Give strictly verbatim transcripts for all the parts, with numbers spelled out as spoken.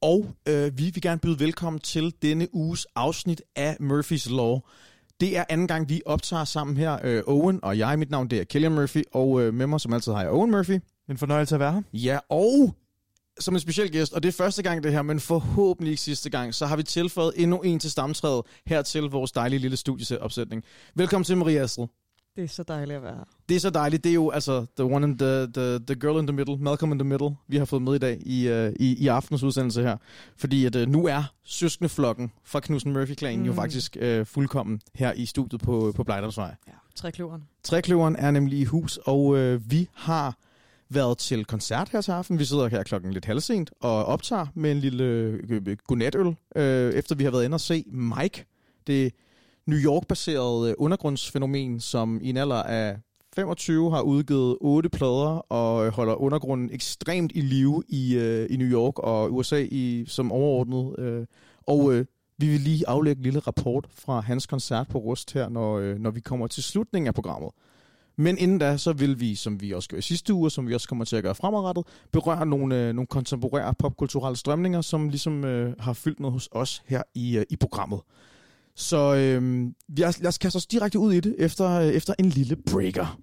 Og øh, vi vil gerne byde velkommen til denne uges afsnit af Murphy's Law. Det er anden gang, vi optager sammen her, øh, Owen og jeg. Mit navn det er Killian Murphy, og øh, med mig som altid har jeg Owen Murphy. En fornøjelse at være her. Ja, og som en speciel gæst, og det er første gang det her, men forhåbentlig ikke sidste gang, så har vi tilføjet endnu en til stamtræet her til vores dejlige lille studieopsætning. Velkommen til, Maria Astrid. Det er så dejligt at være her. Det er så dejligt. Det er jo altså the one in the, the, the girl in the middle, Malcolm in the middle, vi har fået med i dag i, uh, i, i aftens udsendelse her. Fordi at uh, nu er søskendeflokken fra Knudsen Murphy-klanen mm. jo faktisk uh, fuldkommen her i studiet på, på Blejdomsvej. Ja, Trekløveren. Trekløveren er nemlig i hus, og uh, vi har været til koncert her til aften. Vi sidder her klokken lidt halvsent og optager med en lille uh, godnatøl, uh, efter vi har været inde og se Mike, det New York-baseret undergrundsfænomen, som i en alder af femogtyve har udgivet otte plader og holder undergrunden ekstremt i live i, øh, i New York og U S A i, som overordnet. Øh. Og øh, vi vil lige aflægge en lille rapport fra hans koncert på Rust her, når, øh, når vi kommer til slutningen af programmet. Men inden da, så vil vi, som vi også gjorde i sidste uge, som vi også kommer til at gøre fremadrettet, berøre nogle, øh, nogle kontemporære popkulturelle strømninger, som ligesom øh, har fyldt noget hos os her i, øh, i programmet. Så øh, lad os kaste os direkte ud i det efter, efter en lille breaker.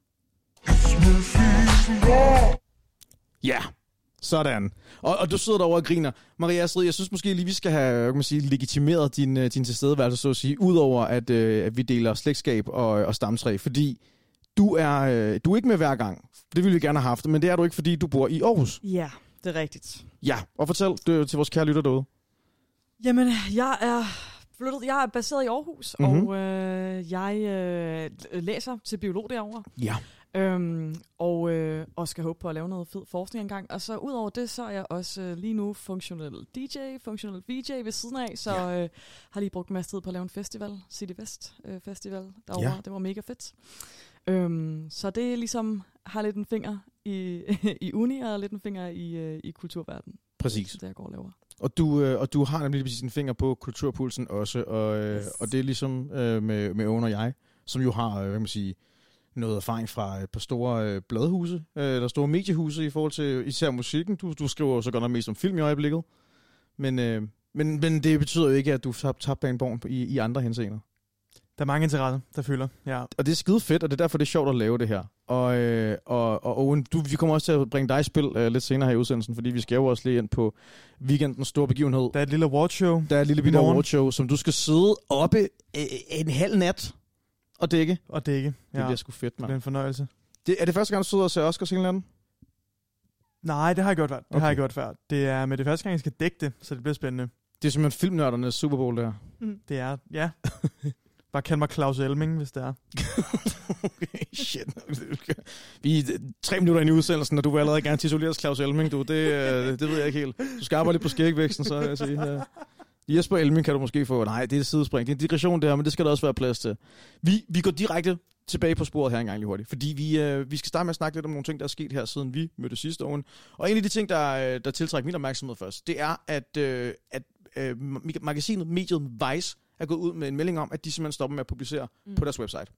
Ja, sådan. Og, og du sidder derovre og griner. Maria Astrid, jeg synes måske lige, vi skal have kan man sige, legitimeret din, din tilstedeværelse, så at sige, udover at, øh, at vi deler slægtskab og, og stamtræ, fordi du er, øh, du er ikke med hver gang. Det ville vi gerne have haft, men det er du ikke, fordi du bor i Aarhus. Ja, det er rigtigt. Ja, og fortæl det til vores kære lytter derude. Jamen, jeg er... Jeg er baseret i Aarhus, mm-hmm. og øh, jeg øh, læser til biolog derovre. Ja. Øhm, og, øh, og skal håbe på at lave noget fed forskning engang. Og så ud over det, så er jeg også øh, lige nu funktionel D J, funktionel V J ved siden af. Så ja. øh, har lige brugt en masse tid på at lave en festival, City West øh, Festival derovre. Ja. Det var mega fedt. Øhm, så det er ligesom, har lidt en finger i, i uni, og lidt en finger i, øh, i kulturverdenen. Præcis. Det jeg går og laver. Og du, øh, og du har nemlig præcis en finger på kulturpulsen også, og, øh, yes. og det er ligesom øh, med, med Owen og jeg, som jo har øh, hvad kan man sige, noget erfaring fra et par store øh, bladhuse, øh, eller store mediehuse i forhold til især musikken. Du, du skriver jo så godt nok mest om film i øjeblikket, men, øh, men, men det betyder jo ikke, at du har tabt baneborgen i, i andre henseender. Der er mange interesser, der fylder. Ja. Og det er skide fedt, og det er derfor, det er sjovt at lave det her. Og, øh, og, og Owen, du, vi kommer også til at bringe dig i spil øh, lidt senere her i udsendelsen, fordi vi skal jo også lige ind på weekendens store begivenhed. Der er et lille awardshow. Der er et lille bitte awardshow, som du skal sidde oppe øh, en halv nat og dække. Og dække, ja. Det bliver sgu fedt, mand. Det er en fornøjelse. Det, er det første gang, du sidder og ser Oscars en eller anden? Nej, det har jeg gjort før. Det okay. har jeg gjort før. Det er med det første gang, jeg skal dække det, så det bliver spændende. Det er simpelthen filmnørdernes Super Bowl, der. Mm. Det er, ja. Bare kald mig Claus Elming, hvis det er. Okay, shit. Vi er tre minutter inde i udsendelsen, og du vil allerede gerne tituleres Claus Elming, du. Det, det ved jeg ikke helt. Du skal arbejde lidt på skægvæksten, så jeg siger. Jesper Elming kan du måske få. Nej, det er et sidespring. Det er en digression der, men det skal der også være plads til. Vi, vi går direkte tilbage på sporet her engang lige hurtigt, fordi vi, øh, vi skal starte med at snakke lidt om nogle ting, der er sket her, siden vi mødte sidste år. Og en af de ting, der, der tiltrækker min opmærksomhed først, det er, at, øh, at øh, magasinet, mediet Vice, er gået ud med en melding om, at de simpelthen stopper med at publicere mm. på deres website.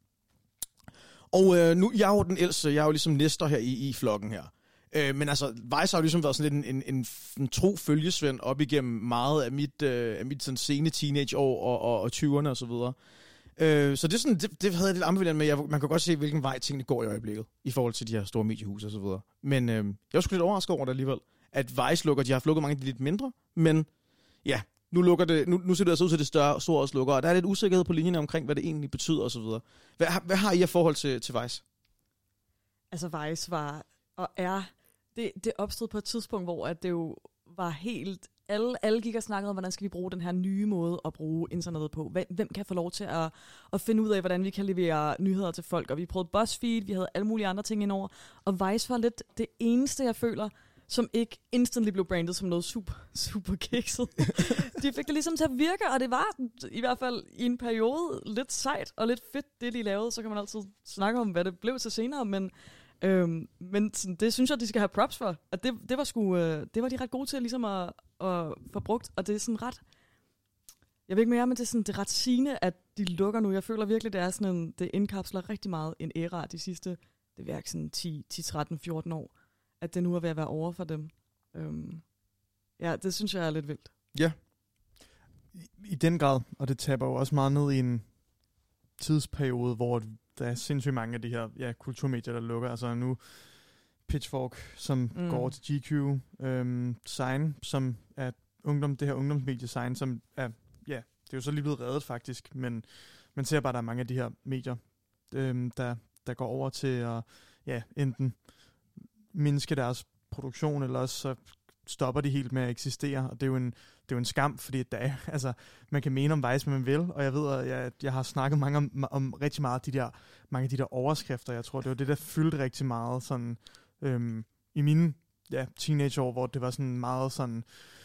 Og øh, nu, jeg er jo den ældste, jeg er jo ligesom næster her i, i flokken her. Øh, men altså, Vice har jo ligesom været sådan lidt en, en, en, en tro følgesvend op igennem meget af mit, øh, af mit sådan sene teenageår og, og, og tyverne og så videre. Øh, så det, er sådan, det, det havde jeg lidt ambivalent med. Jeg, man kan godt se, hvilken vej tingene går i øjeblikket, i forhold til de her store mediehuse og så videre. Men øh, jeg var sgu lidt overrasket over det alligevel, at Vice lukker. De har lukket mange af de lidt mindre, men ja, nu lukker det, nu, nu ser det altså ud til det større, store også lukker, og der er lidt usikkerhed på linjerne omkring, hvad det egentlig betyder og så videre. Hvad, hvad har I af forhold til, til Vice? Altså Vice var og er, det, det opstod på et tidspunkt, hvor at det jo var helt, alle, alle gik og snakkede om, hvordan skal vi bruge den her nye måde at bruge internettet på. Hvem, hvem kan få lov til at, at finde ud af, hvordan vi kan levere nyheder til folk, og vi prøvede BuzzFeed, vi havde alle mulige andre ting indover, og Vice var lidt det eneste, jeg føler, som ikke instantly blev brandet som noget super, super kikset. De fik det ligesom til at virke, og det var i hvert fald i en periode lidt sejt og lidt fedt, det de lavede. Så kan man altid snakke om, hvad det blev til senere, men, øhm, men sådan, det synes jeg, de skal have props for. At det, det, var sgu, øh, det var de ret gode til ligesom at, at få brugt, og det er sådan ret... Jeg ved ikke mere, men det er, sådan, det er ret sigende, at de lukker nu. Jeg føler virkelig, det er sådan en, det indkapsler rigtig meget en æra de sidste, det virker sådan ti, tretten, fjorten år, at det nu er ved at være over for dem. Øhm, Ja, det synes jeg er lidt vildt. Ja. I, I den grad, og det taber jo også meget ned i en tidsperiode, hvor der er sindssygt mange af de her ja, kulturmedier, der lukker. Altså nu Pitchfork, som mm. går over til G Q, øhm, Sign, som er ungdom, det her ungdomsmedie Sign, som er, ja, det er jo så lige blevet reddet faktisk, men man ser bare, at der er mange af de her medier, øhm, der, der går over til at ja, enten mindske deres produktion, eller også så stopper de helt med at eksistere, og det er jo en, det er jo en skam, fordi der er, altså, man kan mene om Vice, hvad man vil, og jeg ved, at jeg, jeg har snakket mange om, om rigtig meget af de der, mange af de der overskrifter, jeg tror, det var det, der fyldte rigtig meget sådan, øhm, i mine ja, teenageår, hvor det var sådan meget sådan,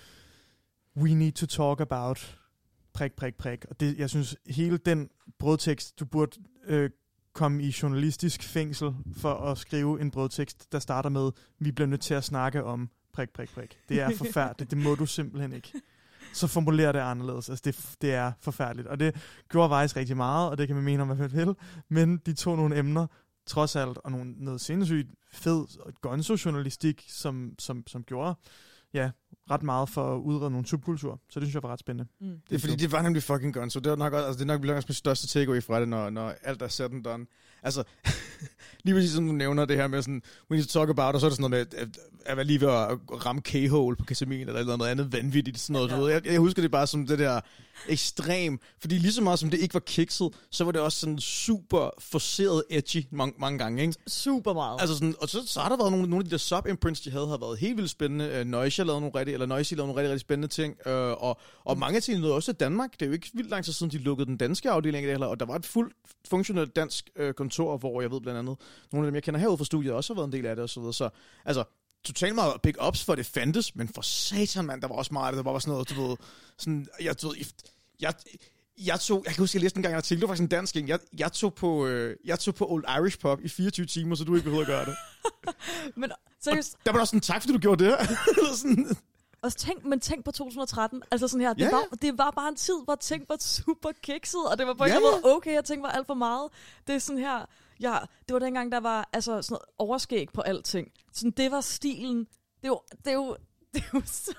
we need to talk about prik, prik, prik, og det, jeg synes, hele den brødtekst, du burde øh, komme i journalistisk fængsel for at skrive en brødtekst, der starter med, vi bliver nødt til at snakke om prik, prik, prik. Det er forfærdeligt. Det må du simpelthen ikke. Så formulerer det anderledes. Altså, det, det er forfærdeligt. Og det gjorde Vice rigtig meget, og det kan man mene om, hvad man vil. Men de tog nogle emner, trods alt, og nogle, noget sindssygt fed gonzo-journalistik, som, som, som gjorde ja, ret meget for at udrede nogle subkulturer. Så det synes jeg var ret spændende. Mm. Det er fordi, det var nemlig fucking gonzo. Det er nok også, altså, det er nok også mit største takeaway fra det, når, når alt er set and done. Altså, lige præcis som du nævner det her med sådan, we need to talk about, og så er det sådan noget med, at, at være lige ved at ramme K-hole på kesamin, eller noget andet vanvittigt, sådan noget. Ja. Du ved. Jeg, jeg husker det bare som det der ekstrem, fordi lige så meget som det ikke var kikset, så var det også sådan super forceret edgy mange, mange gange, ikke? Super meget. Altså sådan, og så, så har der været nogle, nogle af de der sub-imprints, de havde, har været helt vildt spændende. Uh, Noisy har lavet nogle rigtig, eller Noisy lavede nogle rigtig, rigtig spændende ting, uh, og, og mm. mange af tingene nåede også i Danmark. Det er jo ikke vildt lang tid siden, de lukkede den danske afdeling af det, og der var et fuldt funktionelt dansk uh, kontor, hvor jeg ved blandt andet, nogle af dem, jeg kender herude fra studiet, også har været en del af det, og så videre. Så, altså, totalt meget big ups for det fandtes, men for satan, mand, der var også meget af det, der var sådan noget, du ved, sådan, jeg, du ved, jeg, jeg tog, jeg kan huske, jeg læste en gang en artikel, det var faktisk en dansk en, jeg, jeg, tog på, øh, jeg tog på Old Irish Pub i fireogtyve timer, så du ikke behøvede at gøre det. Men seriøst. Der var også en tak, fordi du gjorde det her. Sådan. Og tænk, men tænk på to tusind og tretten, altså sådan her, det, ja, var, det var bare en tid, hvor ting var super kikset, og det var på en ja, måde okay, og ting var alt for meget. Det er sådan her, ja, det var dengang, der var altså sådan noget overskæg på alting. Sådan, det var stilen. Det er jo, det er jo, det er jo så...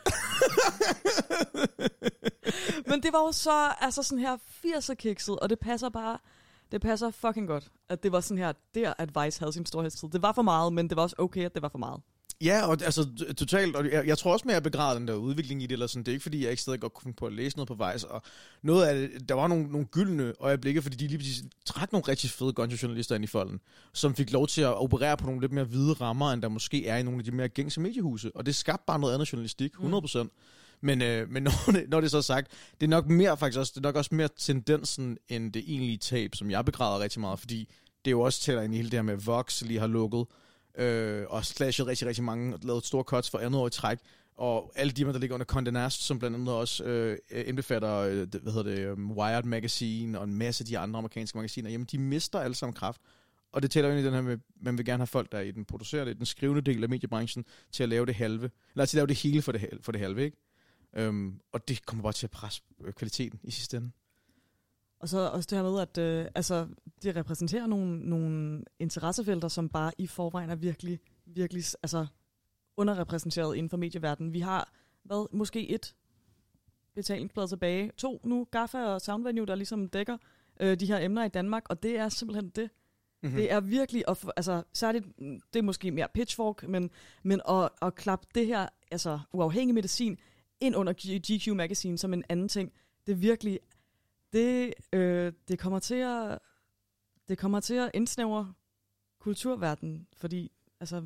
Men det var jo så, altså sådan her firser kikset, og det passer bare, det passer fucking godt, at det var sådan her, der at Vice havde sin storhedstid. Det var for meget, men det var også okay, at det var for meget. Ja, og altså totalt, og jeg, jeg tror også mere, at jeg begræder den der udvikling i det, eller sådan. Det er ikke fordi, jeg ikke stadig godt kunne finde på at læse noget på Vice, og noget af det, der var nogle, nogle gyldne øjeblikke, fordi de lige præcis trak nogle rigtig fede gonzo-journalister ind i folden, som fik lov til at operere på nogle lidt mere hvide rammer, end der måske er i nogle af de mere gængse mediehuse, og det skabte bare noget andet journalistik, hundrede procent. Mm. Men, øh, men når, det, når det er så sagt, det er nok mere faktisk også, det er nok også mere tendensen, end det egentlige tab, som jeg begræder rigtig meget, fordi det jo også tæller ind i hele det her med, Vox lige har lukket, Øh, og slashet rigtig, rigtig mange, og lavet store cuts for andet år i træk, og alle de, der ligger under Condé Nast, som blandt andet også øh, indbefatter, øh, hvad hedder det, um, Wired Magazine, og en masse af de andre amerikanske magasiner, jamen de mister alle sammen kraft, og det tæller ind i den her med, man vil gerne have folk, der er i den producerende, den skrivende del af mediebranchen, til at lave det halve, eller til at lave det hele for det, for det halve, ikke? Um, og det kommer bare til at presse kvaliteten i sidste ende. Og så også det her med, at øh, altså, det repræsenterer nogle, nogle interessefelter, som bare i forvejen er virkelig, virkelig altså, underrepræsenteret inden for medieverdenen. Vi har hvad, måske et betalingsblad tilbage, to nu, Gaffa og Soundvenue, der ligesom dækker øh, de her emner i Danmark, og det er simpelthen det. Mm-hmm. Det er virkelig, og for, altså, så er det, det er måske mere Pitchfork, men, men at, at klappe det her, altså uafhængig medicin, ind under G Q Magazine som en anden ting, det er virkelig... Det, øh, det, kommer til at, det kommer til at indsnævre kulturverdenen, fordi, altså...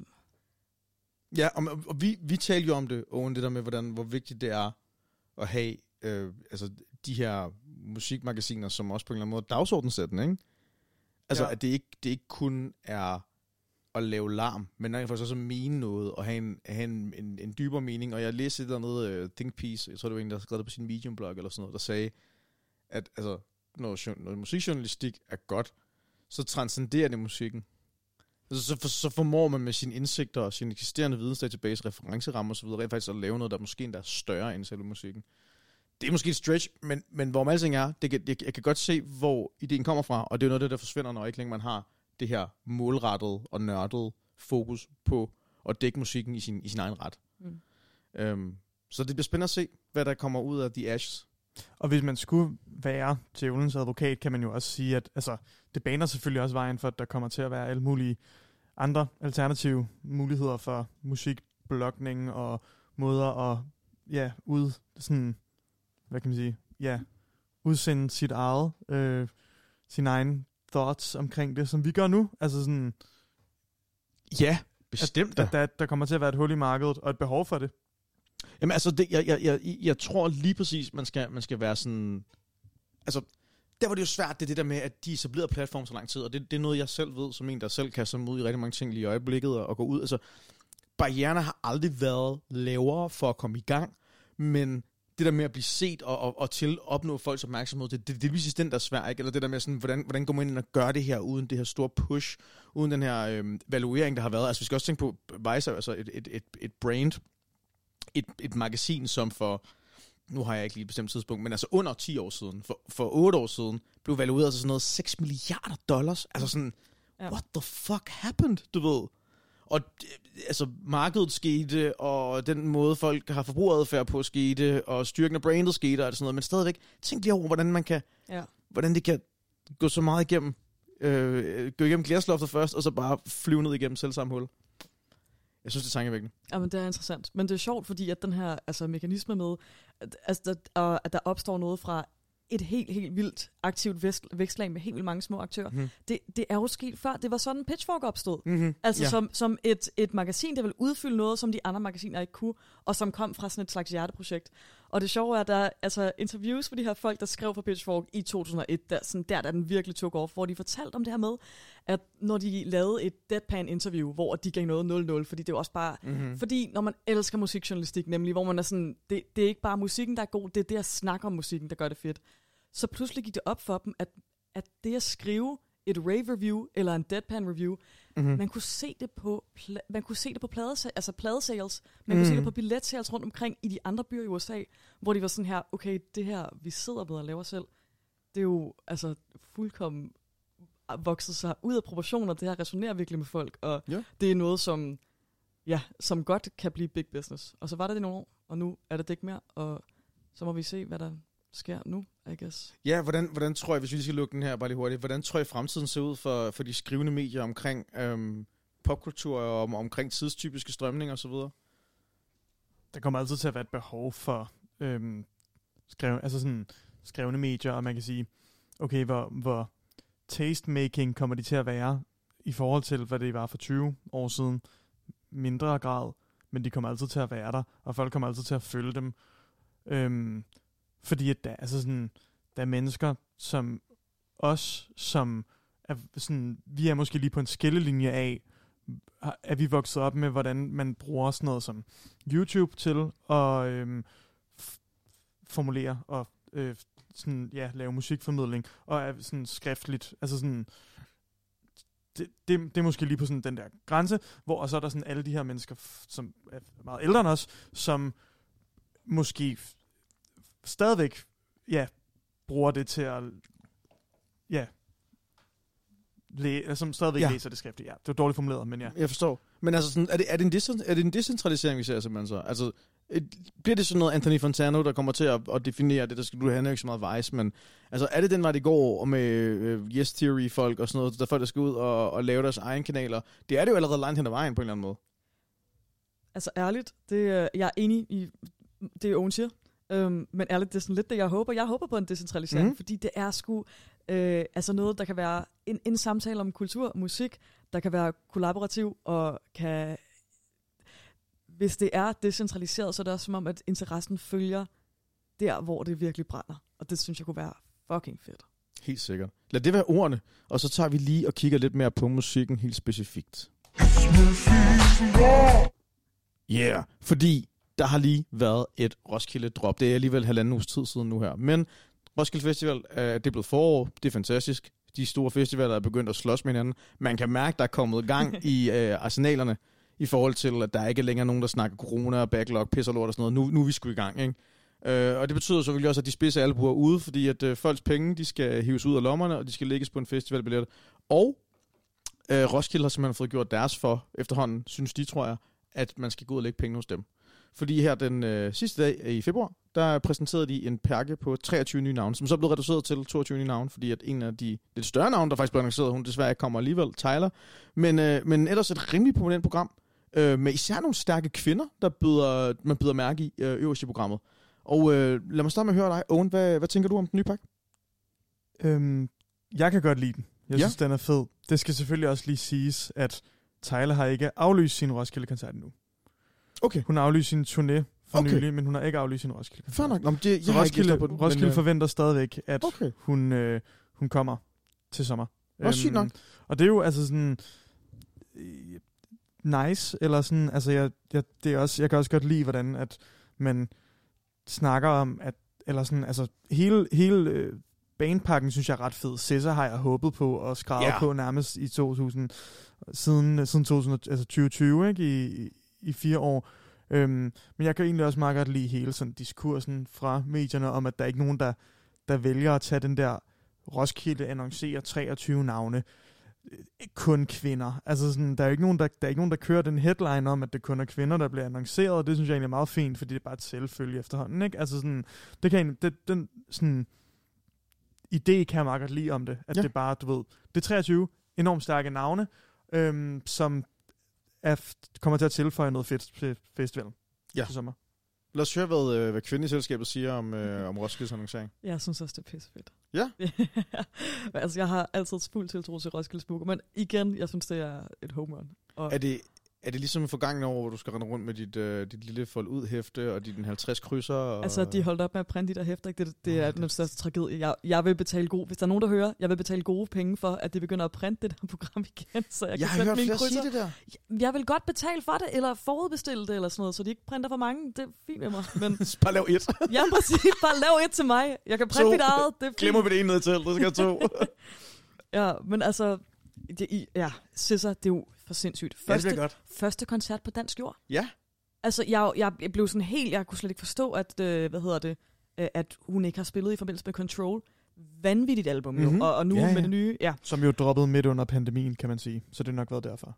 Ja, og, og vi, vi taler jo om det, Owen, det der med, hvordan, hvor vigtigt det er at have øh, altså, de her musikmagasiner, som også på en eller anden måde dagsordensættende, ikke? Altså, ja. At det ikke, det ikke kun er at lave larm, men rent faktisk også at mene noget, og have en, have en, en, en dybere mening. Og jeg læste det dernede, uh, Think Piece, jeg tror, det var en, der skrev det på sin Medium-blog, eller sådan noget, der sagde, at altså, når, når musikjournalistik er godt, så transcenderer det musikken. Altså, så, for, så formår man med sine indsigter og sin eksisterende vidensdatabase, referencerammer osv., rent faktisk at lave noget, der måske endda er større end selve musikken. Det er måske et stretch, men, men hvor man alting er, det kan, jeg, jeg kan godt se, hvor ideen kommer fra, og det er jo noget af det, der forsvinder, når ikke længere man har det her målrettede og nørdede fokus på at dække musikken i sin, i sin egen ret. Mm. Øhm, Så det bliver spændende at se, hvad der kommer ud af The Ashes. Og hvis man skulle være djævelens advokat, kan man jo også sige, at altså, det baner selvfølgelig også vejen for, at der kommer til at være alle mulige andre alternative muligheder for musikblogning og måder at ja, ud, sådan, hvad kan man sige, ja, udsende sit eget, øh, sin egen thoughts omkring det, som vi gør nu. Altså sådan, ja, bestemt at, at der, der kommer til at være et hul i markedet og et behov for det. Jamen altså, det, jeg, jeg, jeg, jeg tror lige præcis, man skal, man skal være sådan... Altså, der var det jo svært, det det der med, at de etablerede platform så lang tid, og det, det er noget, jeg selv ved, som en, der selv kaster mig ud i rigtig mange ting lige i øjeblikket og, og gå ud. Altså, barriererne har aldrig været lavere for at komme i gang, men det der med at blive set og, og, og til at opnå folks opmærksomhed, det, det, det er lige den, der er svært, ikke? Eller det der med, sådan, hvordan, hvordan går man ind og gør det her, uden det her store push, uden den her øh, valuering, der har været. Altså, vi skal også tænke på, Vice er altså et, et, et, et brand, et, et magasin, som for, nu har jeg ikke lige et bestemt tidspunkt, men altså under ti år siden, for, for otte år siden, blev valueret til sådan noget seks milliarder dollars. Altså sådan, ja. What the fuck happened, du ved? Og altså, markedet skete, og den måde, folk har forbrugeradfærd på skete, og styrken af brandet skete, og sådan noget, men stadigvæk, tænk lige over, hvordan man kan, ja. hvordan det kan gå så meget igennem, øh, gå igennem glæsloftet først, og så bare flyve ned igennem selv samme hul. Jeg synes, det er tankevækkende. Jamen, det er interessant. Men det er sjovt, fordi at den her altså, mekanisme med, at, altså, der, at der opstår noget fra et helt, helt vildt aktivt vækstlag med helt vildt mange små aktører. Mm. Det, det er jo sket før. Det var sådan, Pitchfork opstod. Mm-hmm. Altså ja. som, som et, et magasin, der vil udfylde noget, som de andre magasiner ikke kunne, og som kom fra sådan et slags hjerteprojekt. Og det sjove er, at der er altså, interviews for de her folk, der skrev for Pitchfork i to tusind og et, der, sådan, der, der den virkelig tog off, hvor de fortalte om det her med, at når de lavede et deadpan-interview, hvor de gav noget nul nul, fordi det er også bare... Mm-hmm. Fordi når man elsker musikjournalistik, nemlig, hvor man er sådan... Det, det er ikke bare musikken, der er god, det er det at snakke om musikken, der gør det fedt. Så pludselig gik det op for dem, at, at det at skrive et rave-review eller en deadpan-review, mm-hmm. man kunne se det på pla- man kunne se det på plade, altså pladesales, man mm. kunne se det på billetsales rundt omkring i de andre byer i U S A, hvor de var sådan her, okay, det her, vi sidder med og laver selv, det er jo altså fuldkommen vokset sig ud af proportioner, det her resonerer virkelig med folk, og ja. det er noget, som, ja, som godt kan blive big business. Og så var det det nogle år, og nu er det det ikke mere, og så må vi se, hvad der sker nu, I guess. Ja, hvordan, hvordan tror jeg, hvis vi lige skal lukke den her bare lige hurtigt, hvordan tror jeg fremtiden ser ud for, for de skrivende medier omkring øhm, popkultur og om, omkring tidstypiske strømninger osv.? Der kommer altid til at være et behov for øhm, skrev, altså sådan, skrevne medier, og man kan sige, okay, hvor, hvor tastemaking kommer de til at være i forhold til, hvad det var for tyve år siden, mindre grad, men de kommer altid til at være der, og folk kommer altid til at følge dem. Øhm, Fordi at der, altså sådan, der er mennesker, som os, som er sådan, vi er måske lige på en skillelinje af, at vi vokset op med, hvordan man bruger sådan noget som YouTube til at øhm, f- formulere og øh, sådan, ja, lave musikformidling, og er sådan skriftligt, altså sådan, det, det, det er måske lige på sådan den der grænse, hvor og så er der sådan alle de her mennesker, som er meget ældre end os, som måske stadigvæk, ja, bruger det til at, ja, læ- som stadigvæk ja. læser det skriftligt. Ja, det var dårligt formuleret, men ja. Jeg forstår. Men altså, sådan, er, det, er, det en decent, er det en decentralisering, vi ser simpelthen så? Altså, et, bliver det sådan noget Anthony Fantano, der kommer til at, at definere det, der skal du have ikke så meget Vice, men altså, er det den vej, det går med uh, Yes Theory-folk og sådan noget, der folk, der skal ud og, og lave deres egen kanaler? Det er det jo allerede langt hen ad vejen på en eller anden måde. Altså, ærligt, det, jeg er enig i det, Owen siger. Um, men ærligt, det er sådan lidt det, jeg håber. Jeg håber på en decentralisering, mm. fordi det er sgu øh, altså noget, der kan være en, en samtale om kultur og musik, der kan være kollaborativ, og kan, hvis det er decentraliseret, så er det også som om, at interessen følger der, hvor det virkelig brænder. Og det synes jeg kunne være fucking fedt. Helt sikkert. Lad det være ordene, og så tager vi lige og kigger lidt mere på musikken helt specifikt. Yeah, fordi der har lige været et Roskilde-drop. Det er alligevel halvanden uges tid siden nu her. Men Roskilde Festival, øh, det er blevet forår. Det er fantastisk. De store festivaler er begyndt at slås med hinanden. Man kan mærke, der er kommet gang i øh, arsenalerne i forhold til, at der ikke er længere nogen, der snakker corona, backlog, pis og lort og sådan noget. Nu, nu er vi sgu i gang, ikke? Øh, og det betyder selvfølgelig også, at de spidse albuer er ude, fordi at øh, folks penge, de skal hives ud af lommerne, og de skal lægges på en festivalbillet. Og øh, Roskilde har simpelthen fået gjort deres for efterhånden, synes de, tror jeg, at man skal gå ud og lægge penge hos dem. Fordi her den øh, sidste dag i februar, der præsenterede de en perke på treogtyve nye navne, som så er blevet reduceret til toogtyve nye navne, fordi at en af de lidt større navne, der faktisk blev annonceret, hun desværre ikke kommer alligevel, Tyler. Men, øh, men ellers et rimelig prominent program, øh, med især nogle stærke kvinder, der byder, man byder mærke i øh, øverst i programmet. Og øh, lad mig starte med at høre dig. Owen, hvad, hvad tænker du om den nye pakke? Øhm, jeg kan godt lide den. Jeg Ja. synes, den er fed. Det skal selvfølgelig også lige siges, at Tyler har ikke aflyst sin Roskilde-koncert endnu. Okay. Hun har aflyst sin turné for Okay. nylig, men hun har ikke aflyst sin Roskilde-koncert. Fair nok. Nå, men det, jeg Så har ikke Roskilde, på den, Roskilde men, øh, forventer stadigvæk, at Okay. hun, øh, hun kommer til sommer. Også sygt nok. Og det er jo altså sådan øh, nice, eller sådan, altså jeg, jeg, det er også, jeg kan også godt lide, hvordan at man snakker om, at, eller sådan, altså hele, hele øh, banepakken synes jeg er ret fed. Cæsar har jeg håbet på og skrevet Ja. yeah. på nærmest i to tusind, siden, siden to tusind, altså tyve tyve, ikke? I, i, i fire år. Øhm, men jeg kan egentlig også meget godt lide hele sådan diskursen fra medierne om, at der er ikke nogen, der, der vælger at tage den der Roskilde annoncerer treogtyve navne. Kun kvinder. Altså sådan, der er ikke nogen, der, der er ikke nogen, der kører den headline om, at det kun er kvinder, der bliver annonceret, og det synes jeg egentlig er meget fint, fordi det er bare et selvfølge efterhånden, ikke? Altså sådan, det kan egentlig, det, den sådan idé kan jeg meget godt lide om det, at Ja. det er bare, du ved, det er treogtyve enormt stærke navne, øhm, som er, kommer til at tilføje noget fedt til festivalen Ja. til sommer. Lad os høre, hvad, øh, hvad kvinden i selskabet siger om, øh, om Roskildes annoncering. Jeg synes også, det er pissefedt. Ja. Men altså, jeg har altid fuld tiltro til Roskilde Smukker, men igen, jeg synes, det er et home run. Og Er det, er det ligesom forgangne år, hvor du skal rende rundt med dit, øh, dit lille fold ud hæfte og dine halvtreds krydser? Og... altså, de holdt op med at printe de der hæfter, ikke? Det, det Åh, er det er den største tragedie. Jeg, jeg vil betale gode, hvis der er nogen, der hører, jeg vil betale gode penge for, at de begynder at printe det der program igen, så jeg, jeg kan har sætte hørt mine flere krydser. sige det der. Jeg vil godt betale for det, eller forudbestille det, eller sådan noget, så de ikke printer for mange. Det er fint med mig, men Bare lav et. ja, præcis. Bare lav et til mig. Jeg kan printe To. mit eget. Det er fint. Glemmer vi det ene ned til, det skal jeg to. Ja, men altså, det, i- ja, Cæsar, det er jo for sindssygt. Ja, det Første, bliver godt. første koncert på dansk jord. Ja. Altså, jeg, jeg, jeg blev sådan helt, jeg kunne slet ikke forstå, at, øh, hvad hedder det, øh, at hun ikke har spillet i forbindelse med Control. Vanvittigt album jo, Mhm. og, og nu Ja, ja, ja. med det nye, ja. Som jo droppede midt under pandemien, kan man sige. Så det er nok været derfor.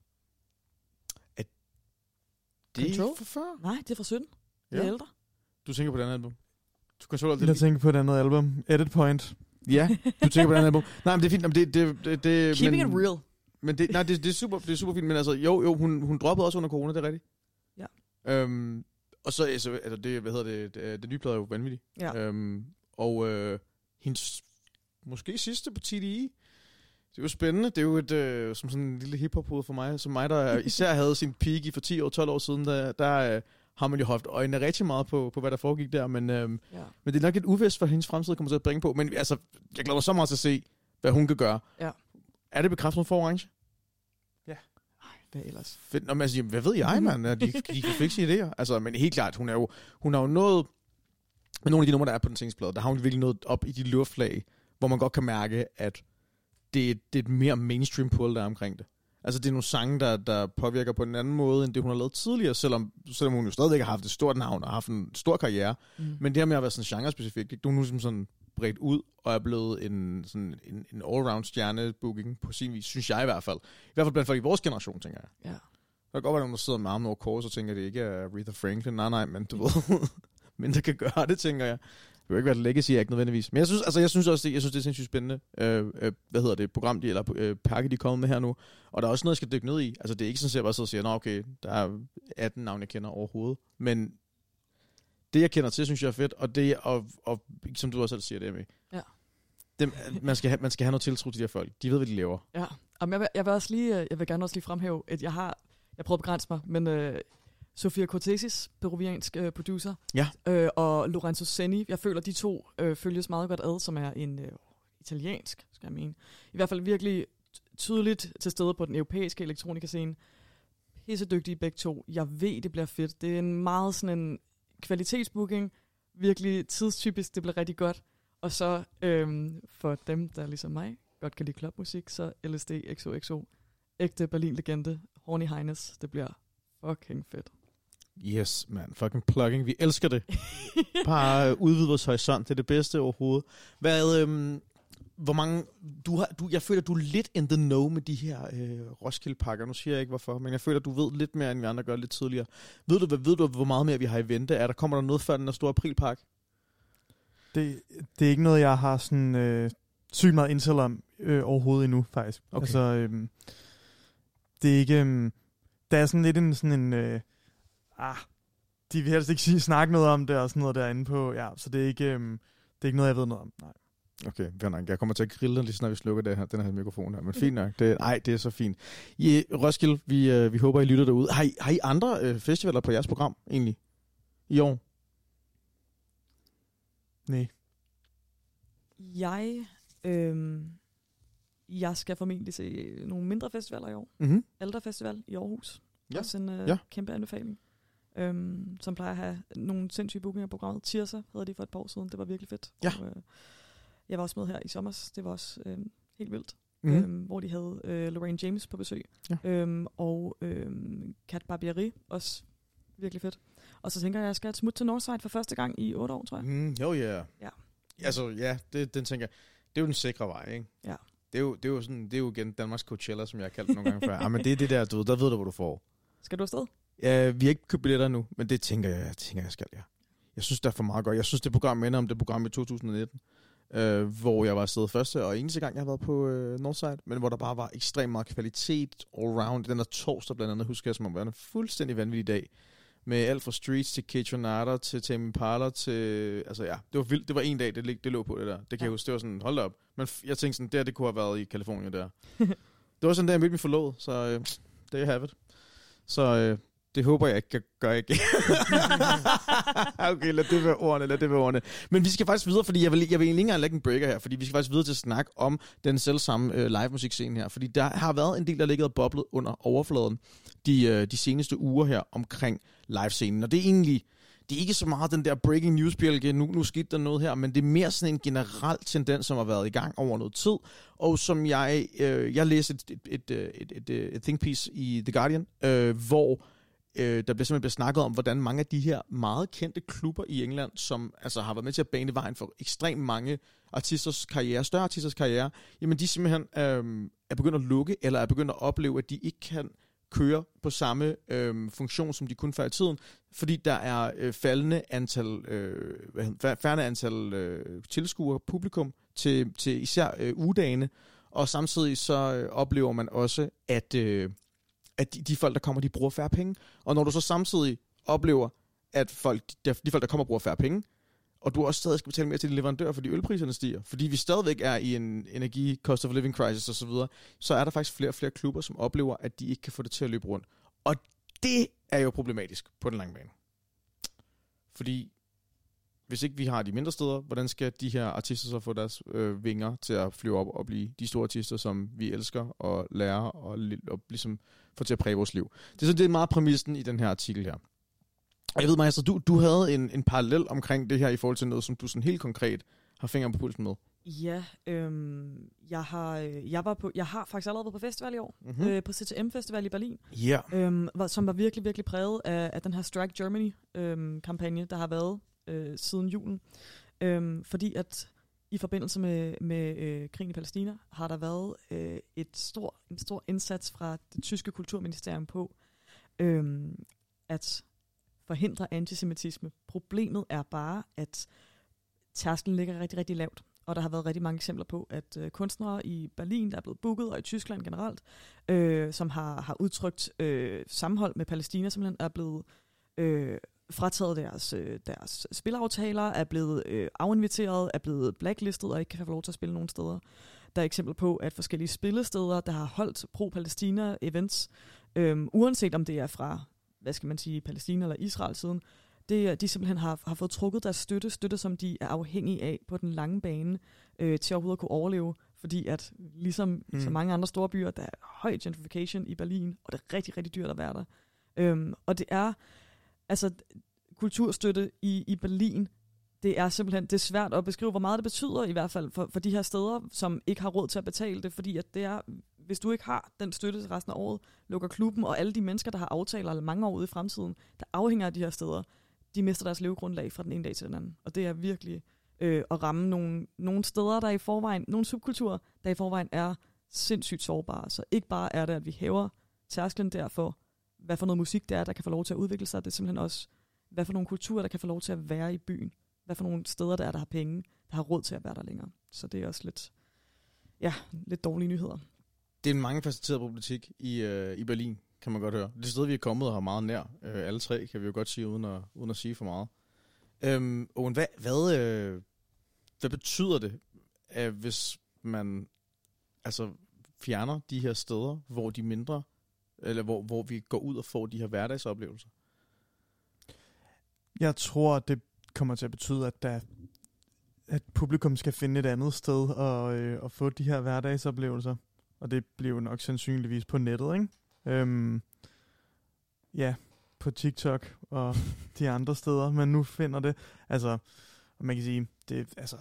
Det er Control? for før. Nej, det er fra sytten. Det er Ja. ældre. Du tænker på den album? Du kontroller Jeg det. tænker på et andet album, Edit Point. Ja, du tænker på den album. Nej, men det er fint. Jamen, det, det, det, det, Keeping men, it real. Men det, nej, det, det, er super, det er super fint. Men altså, jo, jo, hun, hun droppede også under corona, det er rigtigt. Ja. Øhm, og så, altså, altså det, hvad hedder det, det, det nye plade er jo vanvittigt. Ja. Øhm, og øh, hendes måske sidste på T D E. Det er jo spændende. Det er jo et, øh, som sådan en lille hiphop-hoved for mig. Som mig, der især havde sin peak i for ti år, tolv år siden, der, der øh, har man jo haft øjnene rigtig meget på, på hvad der foregik der. Men, øh, Ja. men det er nok lidt uvist, hvad hendes fremtid kommer til at bringe på. Men altså, jeg glæder mig så meget til at se, hvad hun kan gøre. Ja. Er det bekræftet for Orange? Hvad ellers? Fedt. Nå, men altså, jamen, hvad ved jeg, mand? De, de kan fikse idéer. Altså, men helt klart, hun er jo, hun har jo nået, med nogle af de numre, der er på den seneste plade, der har hun virkelig nået op i de luftlag, hvor man godt kan mærke, at det, er- det er et mere mainstream pull, der er omkring det. Altså, det er nogle sange, der, der påvirker på en anden måde, end det, hun har lavet tidligere, selvom, selvom hun jo stadigvæk har haft et stort navn og har haft en stor karriere. Mm. Men det her med at være sådan genre-specifikt, ikke? Du er nu ligesom sådan bredt ud, og er blevet en, sådan en, en all-round stjerne-booking på sin vis, synes jeg i hvert fald. I hvert fald blandt folk i vores generation, tænker jeg. Ja. Der kan godt være, nogen, der sidder med armen over kors og tænker, at det ikke er Aretha Franklin. Nej, nej, men du ved, men der kan gøre det, tænker jeg. Det vil ikke være et legacy act nødvendigvis. Men jeg synes, altså, jeg synes også, det, jeg synes, det er sindssygt spændende. Øh, øh, hvad hedder det? Program, de, eller øh, pakke, de er kommet med her nu. Og der er også noget, jeg skal dykke ned i. Altså, det er ikke sådan, at jeg bare sidder og siger, nå okay, der er atten navne, jeg kender overhovedet. Men det, jeg kender til, synes jeg er fedt. Og det, og, og som du også selv siger, det er med. Ja. Dem, man, skal have, man skal have noget tiltro til de her folk. De ved, hvad de laver. Ja, Jamen, jeg, vil, jeg vil også lige, øh, jeg vil gerne også lige fremhæve, at jeg har, jeg prøver at begrænse mig, men øh, Sofia Cortesis, peruviansk øh, producer, Ja. øh, og Lorenzo Senni, jeg føler, de to øh, følges meget godt ad, som er en øh, italiensk, skal jeg mene. I hvert fald virkelig tydeligt til stede på den europæiske elektronikascene. Pissedygtige begge to. Jeg ved, det bliver fedt. Det er en meget sådan en kvalitetsbooking, virkelig tidstypisk, det bliver rigtig godt. Og så øhm, for dem, der ligesom mig godt kan lide klubmusik, så L S D X O X O. Ægte Berlin-legende. Horny Highness. Det bliver fucking fedt. Yes, man. Fucking plugging. Vi elsker det. Bare øh, udvide vores horisont. Det er det bedste overhovedet. Hvad, øhm, hvor mange... Du har, du, jeg føler, du er lidt in the know med de her øh, Roskilde-pakker. Nu siger jeg ikke, hvorfor, men jeg føler, du ved lidt mere, end vi andre gør lidt tidligere. Ved du, ved du hvor meget mere vi har i vente? Er der, kommer der noget før den der store aprilpakke? Det, det er ikke noget, jeg har sådan øh, sygt meget intel om øh, overhovedet endnu, faktisk. Okay. Altså, øh, det er ikke... Øh, der er sådan lidt en sådan en... Øh, ah, de vil helst ikke sige, snakke noget om det og sådan noget derinde på... Ja, så det er ikke, øh, det er ikke noget, jeg ved noget om. Nej. Okay, jeg kommer til at grille lige snart vi slukker det her, den her mikrofon her. Men fint nok. Det, ej, det er så fint. I Roskilde, vi, øh, vi håber, I lytter derude. Har I, har I andre øh, festivaler på jeres program, egentlig? I år? Nej. Jeg, øhm, jeg skal formentlig se nogle mindre festivaler i år. Mm-hmm. Alder Festival i Aarhus. Ja. Også en øh, Ja. kæmpe anbefaling. Øhm, som plejer at have nogle sindssyge bookinger på programmet. Tirsa havde de for et par år siden. Det var virkelig fedt. Ja. Og, øh, jeg var også med her i sommer. Det var også øh, helt vildt. Mm-hmm. Øhm, hvor de havde øh, Lorraine James på besøg. Ja. Øhm, og øh, Kat Barbieri, også virkelig fedt. Og så tænker jeg, at jeg skal smutte til Northside for første gang i otte år, tror jeg. Mm, jo, ja. Ja. Altså, ja, det, den tænker jeg. Det er jo den sikre vej, ikke? Ja. Det er jo, det er jo, sådan, det er jo igen Danmarks Coachella, som jeg har kaldt det nogle gange før. Ja, men det er det der, du ved, der ved du, hvor du får. Skal du afsted? Ja, vi har ikke købt billetter nu, men det tænker jeg, jeg tænker, jeg skal, ja. Jeg synes, det er for meget godt. Jeg synes, det program minder om det program i to tusind nitten, øh, hvor jeg var afsted første og eneste gang, jeg har været på øh, Northside, men hvor der bare var ekstremt meget kvalitet all round. Den der torsdag blandt andet, husker jeg som om, var en fuldstændig vanvittig dag. Med alt fra Streets til Kitchenatter til Tame Impala til... Altså ja, det var vildt. Det var en dag, det, det lå på det der. Det kan ja. jeg huske. Det var sådan, hold da op. Men jeg tænkte sådan, der det kunne have været i Californien der. Det var sådan der, jeg mødte min forlod, så øh, there you have it. Så øh, det håber jeg ikke kan gøre igen. Okay, lad det være ordene, lad det være ordene. Men vi skal faktisk videre, fordi jeg vil, jeg vil ikke engang lægge en breaker her, fordi vi skal faktisk videre til at snakke om den selv samme øh, live musikscene her. Fordi der har været en del, der ligger og boblet under overfladen de, øh, de seneste uger her omkring livescenen. Og det er egentlig, det er ikke så meget den der breaking news-bjælke, nu, nu skete der noget her, men det er mere sådan en generel tendens, som har været i gang over noget tid, og som jeg, øh, jeg læste et, et, et, et, et, et think piece i The Guardian, øh, hvor øh, der bliver simpelthen blevet snakket om, hvordan mange af de her meget kendte klubber i England, som altså har været med til at bane vejen for ekstremt mange artisters karriere, større artisters karriere, jamen de simpelthen øh, er begyndt at lukke, eller er begyndt at opleve, at de ikke kan køre på samme øh, funktion, som de kunne før i tiden, fordi der er øh, faldende antal, øh, faldende antal øh, tilskuere, publikum til, til især øh, ugedagene, og samtidig så øh, oplever man også, at, øh, at de, de folk, der kommer, de bruger færre penge, og når du så samtidig oplever, at folk, de, de folk, der kommer, bruger færre penge, og du også stadig skal betale mere til de leverandører, fordi ølpriserne stiger, fordi vi stadigvæk er i en energi, cost of living crisis osv., så, så er der faktisk flere og flere klubber, som oplever, at de ikke kan få det til at løbe rundt. Og det er jo problematisk på den lange bane. Fordi hvis ikke vi har de mindre steder, hvordan skal de her artister så få deres øh, vinger til at flyve op og blive de store artister, som vi elsker og lærer og, og ligesom få til at præge vores liv? Det er så det er meget præmissen i den her artikel her. Og jeg ved, Maja, du, du havde en, en parallel omkring det her i forhold til noget, som du sådan helt konkret har fingeren på pulsen med. Ja, øhm, jeg, har, jeg, var på, jeg har faktisk allerede været på festival i år, mm-hmm. øh, på C T M Festival i Berlin, ja. øhm, som var virkelig, virkelig præget af, af den her Strike Germany-kampagne, øhm, der har været øh, siden julen. Øhm, fordi at i forbindelse med, med øh, krigen i Palæstina har der været øh, et stor, en stor indsats fra det tyske kulturministerium på øhm, at forhindre antisemitisme. Problemet er bare, at tærsklen ligger rigtig, rigtig lavt. Og der har været rigtig mange eksempler på, at øh, kunstnere i Berlin, der er blevet booket, og i Tyskland generelt, øh, som har, har udtrykt øh, sammenhold med Palæstina, simpelthen er blevet øh, frataget deres, øh, deres spilaftaler, er blevet øh, afinviteret, er blevet blacklistet og ikke kan få lov til at spille nogen steder. Der er eksempler på, at forskellige spillesteder, der har holdt pro-Palæstina-events, øh, uanset om det er fra, hvad skal man sige, Palæstina eller Israel siden, det, de simpelthen har, har fået trukket deres støtte, støtte som de er afhængige af på den lange bane, øh, til overhovedet at kunne overleve, fordi at ligesom mm. så mange andre store byer, der er høj gentrification i Berlin, og det er rigtig, rigtig dyrt at være der. Øhm, og det er, altså kulturstøtte i, i Berlin, det er simpelthen, det er svært at beskrive, hvor meget det betyder i hvert fald for, for de her steder, som ikke har råd til at betale det, fordi at det er, hvis du ikke har den støtte til resten af året, lukker klubben, og alle de mennesker, der har aftaler eller mange år ude i fremtiden, der afhænger af de her steder, de mister deres levegrundlag fra den ene dag til den anden. Og det er virkelig øh, at ramme nogle, nogle steder, der i forvejen, nogle subkulturer, der i forvejen er sindssygt sårbare. Så ikke bare er det, at vi hæver tærsklen der for, hvad for noget musik det er, der kan få lov til at udvikle sig. Det er simpelthen også, hvad for nogle kulturer, der kan få lov til at være i byen. Hvad for nogle steder, der er, der har penge, der har råd til at være der længere. Så det er også lidt, ja, lidt dårlige nyheder. Det er en mangefacetteret problematik i, øh, i Berlin, kan man godt høre. Det sted, vi er kommet og har meget nær. Øh, alle tre, kan vi jo godt sige, uden at, uden at sige for meget. Øhm, og hvad, hvad, øh, hvad betyder det, at hvis man altså fjerner de her steder, hvor de mindre, eller hvor, hvor vi går ud og får de her hverdagsoplevelser? Jeg tror, det kommer til at betyde, at, der, at publikum skal finde et andet sted og, øh, og få de her hverdagsoplevelser. Og det bliver jo nok sandsynligvis på nettet, ikke? Øhm, ja, på TikTok og de andre steder, man nu finder det. Altså, man kan sige, det altså,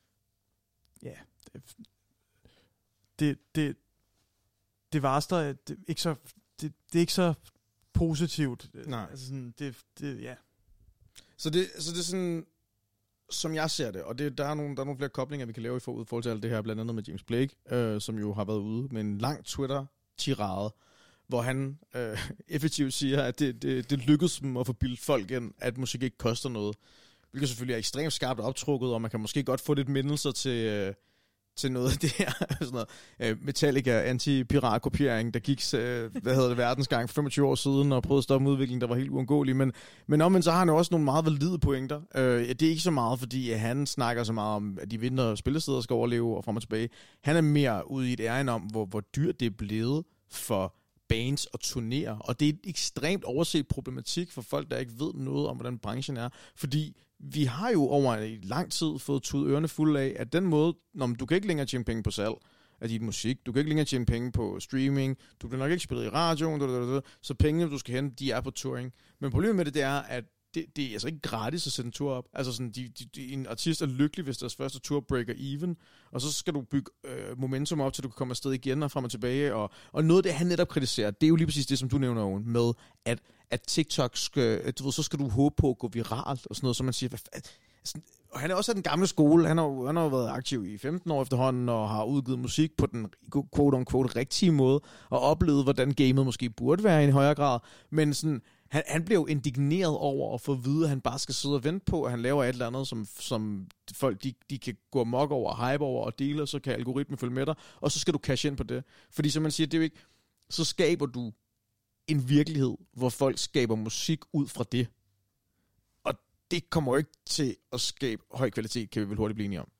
ja, det, det, det, det varster, det, ikke så, det, det er ikke så positivt. Nej. Altså sådan, det, det, ja. Så det, så det er sådan, som jeg ser det, og det, der, er nogle, der er nogle flere koblinger, vi kan lave i forhold til alt det her, blandt andet med James Blake, øh, som jo har været ude med en lang Twitter-tirade, hvor han øh, effektivt siger, at det, det, det lykkedes dem at få bildet folk ind, at musik ikke koster noget. Hvilket selvfølgelig er ekstremt skarpt optrukket, og man kan måske godt få lidt mindelser til, øh, til noget af det her. Sådan noget. Øh, Metallica, anti-pirat-kopiering, der gik øh, hvad hedder det, verdensgang for femogtyve år siden, og prøvede at stoppe en udvikling, der var helt uundgåelig. Men, men omvendt så har han jo også nogle meget valide pointer. Øh, det er ikke så meget, fordi han snakker så meget om, at de vinter spillesteder skal overleve og frem og tilbage. Han er mere ude i et ærend om, hvor, hvor dyrt det er blevet for bands og turnéer, og det er et ekstremt overset problematik for folk, der ikke ved noget om, hvordan branchen er, fordi vi har jo over en lang tid fået tudet ørerne fulde af, at den måde, når du kan ikke længere tjene penge på salg af dit musik, du kan ikke længere tjene penge på streaming, du kan nok ikke spille i radioen, så pengene, du skal hente, de er på touring. Men problemet med det, det er, at det, det er altså ikke gratis at sætte en tur op. Altså sådan, de, de, de, en artist er lykkelig, hvis deres første tur breaker even, og så skal du bygge øh, momentum op, til du kan komme afsted igen og frem og tilbage. Og, og noget af det, han netop kritiserer, det er jo lige præcis det, som du nævner, Owen, med at, at TikTok skal, du ved, så skal du håbe på at gå viralt og sådan noget, så man siger, hvad sådan, og han er også af den gamle skole. Han har, han har været aktiv i femten år efterhånden, og har udgivet musik på den quote-unquote rigtige måde, og oplevet, hvordan gamet måske burde være i en højere grad. Men sådan, han, han blev indigneret over at få at vide, at han bare skal sidde og vente på, at han laver et eller andet, som, som folk de, de kan gå amok over, hype over og dele, og så kan algoritmen følge med dig, og så skal du cash ind på det. Fordi som man siger, det er jo ikke, så skaber du en virkelighed, hvor folk skaber musik ud fra det. Det kommer jo ikke til at skabe høj kvalitet, kan vi vel hurtigt blive enige om.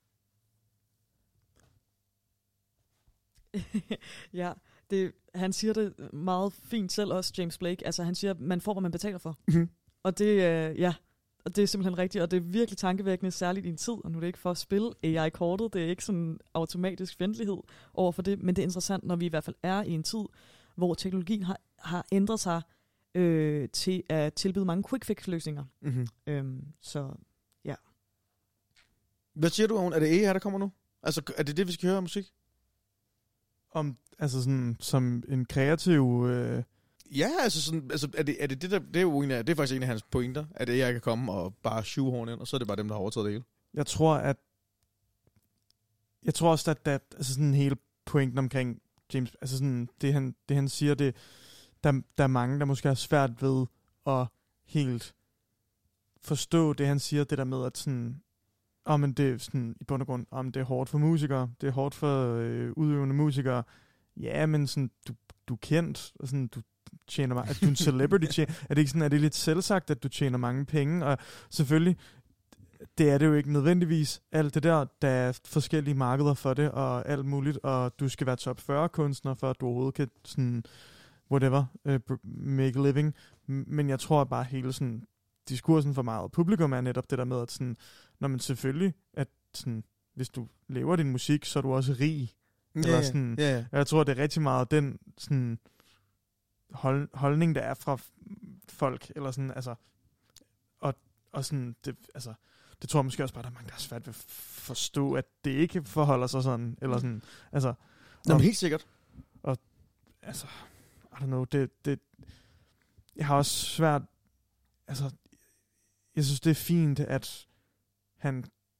Ja, det, han siger det meget fint selv også, James Blake. Altså han siger, at man får, hvad man betaler for. Mm-hmm. Og det, øh, ja, og det er simpelthen rigtigt, og det er virkelig tankevækkende, særligt i en tid, og nu er det ikke for at spille A I-kortet, det er ikke sådan automatisk fjendtlighed over for det, men det er interessant, når vi i hvert fald er i en tid, hvor teknologien har, har ændret sig, Øh, til at tilbyde mange quick-fix-løsninger. Mm-hmm. Øhm, så, ja. Hvad siger du, Owen? Er det A I, der kommer nu? Altså, er det det, vi skal høre af musik? Om, altså sådan, som en kreativ... Øh... Ja, altså, sådan, altså er, det, er det det, der... Det er, jo en af, det er faktisk en af hans pointer, at A I kan komme og bare shoehorn ind, og så er det bare dem, der har overtaget det hele. Jeg tror, at... Jeg tror også, at, at altså sådan hele pointen omkring James... Altså sådan, det han, det han siger, det... Der, der er mange, der måske har svært ved at helt forstå det, han siger, det der med, at sådan, oh, men det er sådan, i bund og grund, om oh, det er hårdt for musikere, det er hårdt for øh, udøvende musikere. Ja, men sådan, du, du er kendt, og sådan, du tjener meget, at du er en celebrity, tjener, er det ikke sådan, er det lidt selvsagt, at du tjener mange penge, og selvfølgelig, det er det jo ikke nødvendigvis, alt det der, der er forskellige markeder for det, og alt muligt, og du skal være top fyrre kunstner, for at du overhovedet kan sådan, whatever, uh, make a living. Men jeg tror bare hele sådan, diskursen for meget publikum er netop det der med, at sådan, når man selvfølgelig, at sådan, hvis du lever din musik, så er du også rig. Yeah, eller sådan, yeah, yeah. Jeg tror, det er rigtig meget den sådan, hold, holdning, der er fra folk, eller sådan, altså, og, og sådan, det, altså, det tror jeg måske også bare, der er mange, der er svært ved at forstå, at det ikke forholder sig sådan, eller sådan, altså. Nå, men helt sikkert. Og, altså, I don't know, det, det, jeg har også svært, altså, jeg synes, det er fint, at han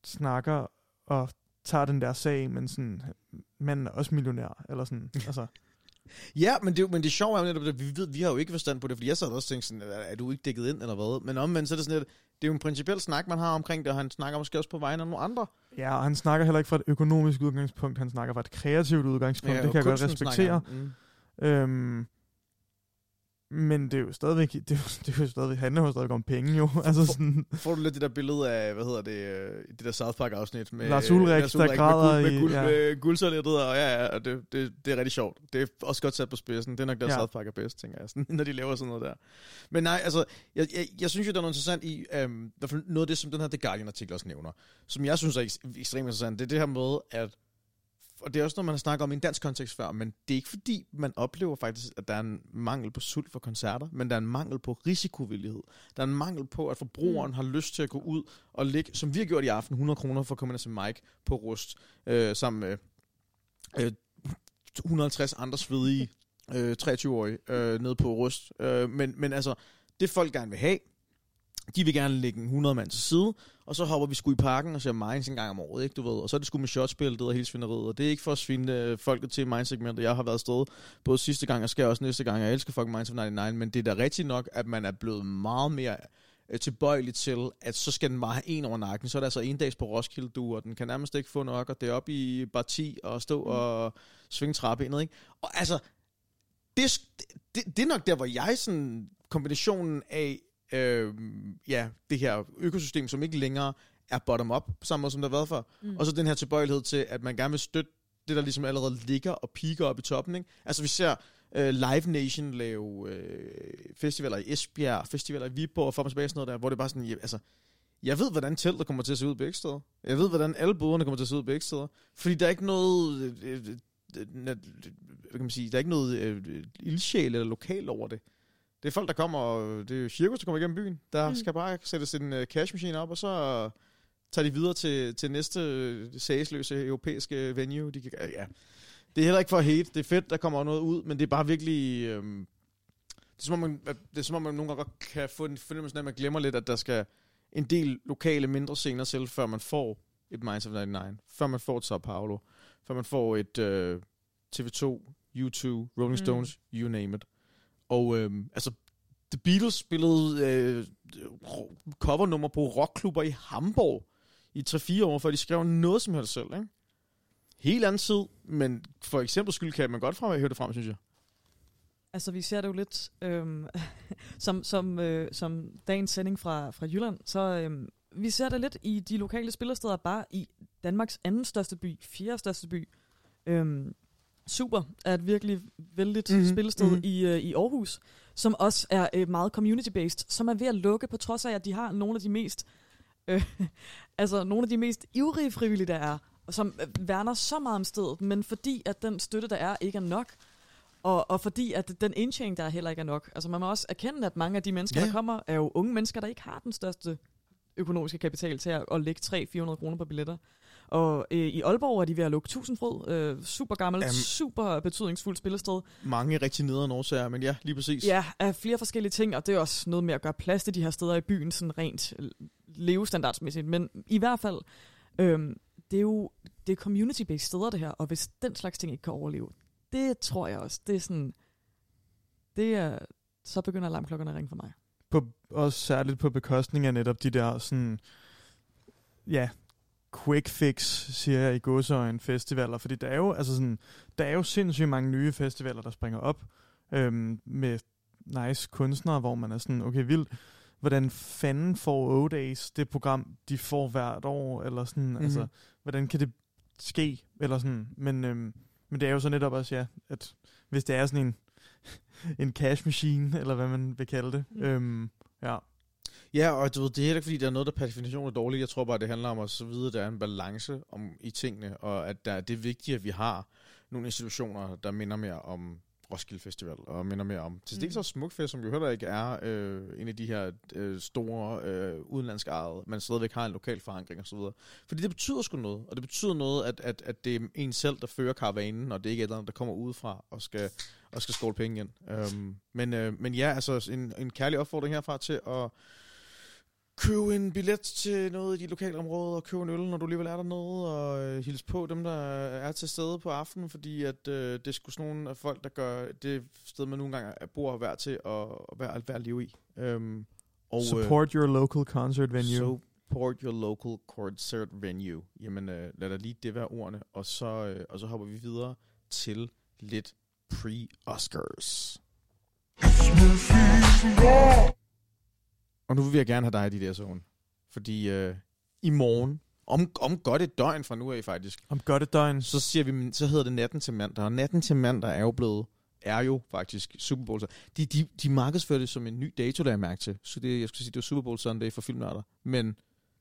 snakker og tager den der sag, men sådan, manden er også millionær, eller sådan, altså. Ja, men det, men det sjove er jo netop, at vi ved, vi har jo ikke forstand på det, fordi jeg sad også tænkt sådan, er du ikke dækket ind, eller hvad? Men omvendt, så er det sådan lidt, det er jo en principiel snak, man har omkring det, og han snakker måske også på vegne af nogle andre. Ja, og han snakker heller ikke fra et økonomisk udgangspunkt, han snakker fra et kreativt udgangspunkt, ja, det kan jeg godt respektere. Mm. Øhm, men det er jo stadigvæk, det er jo, det er jo stadigvæk, handler jo stadigvæk om penge jo. Altså sådan. Får, får du lidt det der billede af, hvad hedder det, det der South Park afsnit med Lars Ulrik, der græder med, guld, i, ja. med guldsalettet, og ja, ja, og det, det, det er rigtig sjovt. Det er også godt sat på spidsen. Det er nok der ja. South Park er bedst, tænker jeg, sådan, når de laver sådan noget der. Men nej, altså, jeg, jeg, jeg synes jo, der er noget interessant i, um, noget af det, som den her The Guardian-artikel også nævner, som jeg synes er ekstremt interessant, det er det her med, at og det er også noget, man har snakket om i en dansk kontekst før, men det er ikke fordi, man oplever faktisk, at der er en mangel på sult for koncerter, men der er en mangel på risikovillighed. Der er en mangel på, at forbrugeren mm. har lyst til at gå ud og lægge, som vi har gjort i aften, hundrede kroner for at komme ind og se Mike på Rust, øh, sammen med øh, et hundrede og halvtreds andre svedige øh, treogtyve-årige øh, nede på Rust. Øh, men, men altså, det folk gerne vil have, de vil gerne lægge en hundrede mand til side, og så hopper vi sgu i parken og ser Minds en gang om året, ikke, du ved. Og så er det sgu med shotspillet og hele svineriet, og det er ikke for at svinde folket til Minds-segmentet. Jeg har været afsted både sidste gang og skal også næste gang. Jeg elsker fucking Minds of nioghalvfems, men det er da rigtigt nok, at man er blevet meget mere tilbøjelig til, at så skal den bare have en over nakken. Så er der altså en dags på Roskilde, du, og den kan nærmest ikke få nok, og det er oppe i bar ti og stå mm. og svinge trappebenet, ikke? Og altså, det, det, det er nok der, hvor jeg sådan, kombinationen af Øh, ja, det her økosystem, som ikke længere er bottom-up, på samme måde som der har været før. Mm. Og så den her tilbøjelighed til, at man gerne vil støtte det, der ligesom allerede ligger og piker op i toppen, ikke? Altså vi ser øh, Live Nation lave øh, festivaler i Esbjerg, festivaler i Viborg, og for mig tilbage sådan noget der, hvor det bare sådan, ja, altså, jeg ved, hvordan teltet kommer til at se ud begge steder. Jeg ved, hvordan alle boderne kommer til at se ud begge steder. Fordi der er ikke noget, øh, øh, hvad kan man sige, der er ikke noget øh, ildsjæl eller lokal over det. Det er folk, der kommer, og det er cirkus, der kommer igennem byen. Der mm. skal bare sættes en uh, cash machine op, og så uh, tager de videre til, til næste uh, sagsløse europæiske venue. De kan, ja. Det er heller ikke for hate. Det er fedt, der kommer noget ud, men det er bare virkelig... Um, det, er, som om man, det er som om man nogle gange godt kan få en fornemmelse af, at man glemmer lidt, at der skal en del lokale mindre scener selv, før man får et Minds of nioghalvfems, før man får et Sao Paulo, før man får et uh, T V to, U to, Rolling Stones, mm. you name it. Og øhm, altså, The Beatles spillede øh, covernummer på rockklubber i Hamburg i tre fire år, før de skrev noget som helst selv, ikke? Helt anden tid, men for eksempel skyld kan man godt frem, høre det frem, synes jeg. Altså, vi ser det jo lidt øhm, som, som, øh, som dagens sending fra, fra Jylland, så øhm, vi ser det lidt i de lokale spillesteder, bare i Danmarks anden største by, fjerde største by. Øhm, Super er et virkelig vældigt mm-hmm. spillested mm-hmm. i, øh, i Aarhus, som også er øh, meget community-based, som er ved at lukke, på trods af, at de har nogle af de mest, øh, altså nogle af de mest ivrige frivillige, der er, og som øh, værner så meget om stedet, men fordi at den støtte, der er, ikke er nok, og, og fordi at den indtjening, der er, heller ikke er nok. Altså man må også erkende, at mange af de mennesker, ja. der kommer, er jo unge mennesker, der ikke har den største økonomiske kapital til at, at lægge tre til fire hundrede kroner på billetter. Og øh, i Aalborg er de ved at lukke Tusindfryd. Øh, super gammelt, um, super betydningsfuldt spillested. Mange rigtig nederen årsager, men ja, lige præcis. Ja, af flere forskellige ting, og det er også noget med at gøre plads til de her steder i byen, sådan rent levestandardsmæssigt. Men i hvert fald, øh, det er jo det er community-based steder, det her, og hvis den slags ting ikke kan overleve, det tror jeg også, det er sådan, det er, så begynder alarmklokkerne at ringe for mig. På, også særligt på bekostning af netop de der sådan, ja, quick fix, siger jeg i gåseøjne, festivaler, fordi der er jo, altså sådan, der er jo sindssygt mange nye festivaler, der springer op øhm, med nice kunstnere, hvor man er sådan, okay, vildt, hvordan fanden får O-Days det program, de får hvert år, eller sådan, mm-hmm. altså, hvordan kan det ske, eller sådan, men, øhm, men det er jo så netop også, ja, at hvis det er sådan en, en cash machine, eller hvad man vil kalde det, mm. øhm, ja. Ja, og du ved, det er heller ikke, fordi der er noget, der per definition er dårligt. Jeg tror bare, det handler om at så vide, at der er en balance om, i tingene, og at der, det er vigtigt, at vi har nogle institutioner, der minder mere om Roskilde Festival, og minder mere om til dels også Smukfest, som jo heller ikke er øh, en af de her øh, store øh, udenlandske ejede, man stadigvæk har en lokal forankring og så videre. Fordi det betyder sgu noget, og det betyder noget, at, at, at det er en selv, der fører karavanen, og det er ikke et eller andet, der kommer udefra og skal, og skal skåle penge ind. Um, men, øh, men ja, altså en, en kærlig opfordring herfra til at købe en billet til noget i de lokale områder, og købe en øl, når du alligevel er dernede, og øh, hilse på dem, der er til stede på aftenen, fordi at, øh, det er sgu sådan nogle af folk, der gør det sted, man nogle gange bor værd til at være, være liv i. Um, og, Support your local concert venue. Support your local concert venue. Jamen, øh, lad da lige det være ordene, og så, øh, og så hopper vi videre til lidt pre-Oscars. Og nu vil jeg gerne have dig i de der zone. Fordi øh, i morgen, om, om godt et døgn fra nu af faktisk. Om godt et døgn. Så, siger vi, så hedder det natten til mandag. Og natten til mandag er jo blevet, er jo faktisk Super Bowl. De, de, de markedsfører det som en ny dato, der jeg mærke til. Så det, jeg skulle sige, det var Super Bowl Sunday for filmnørder. Men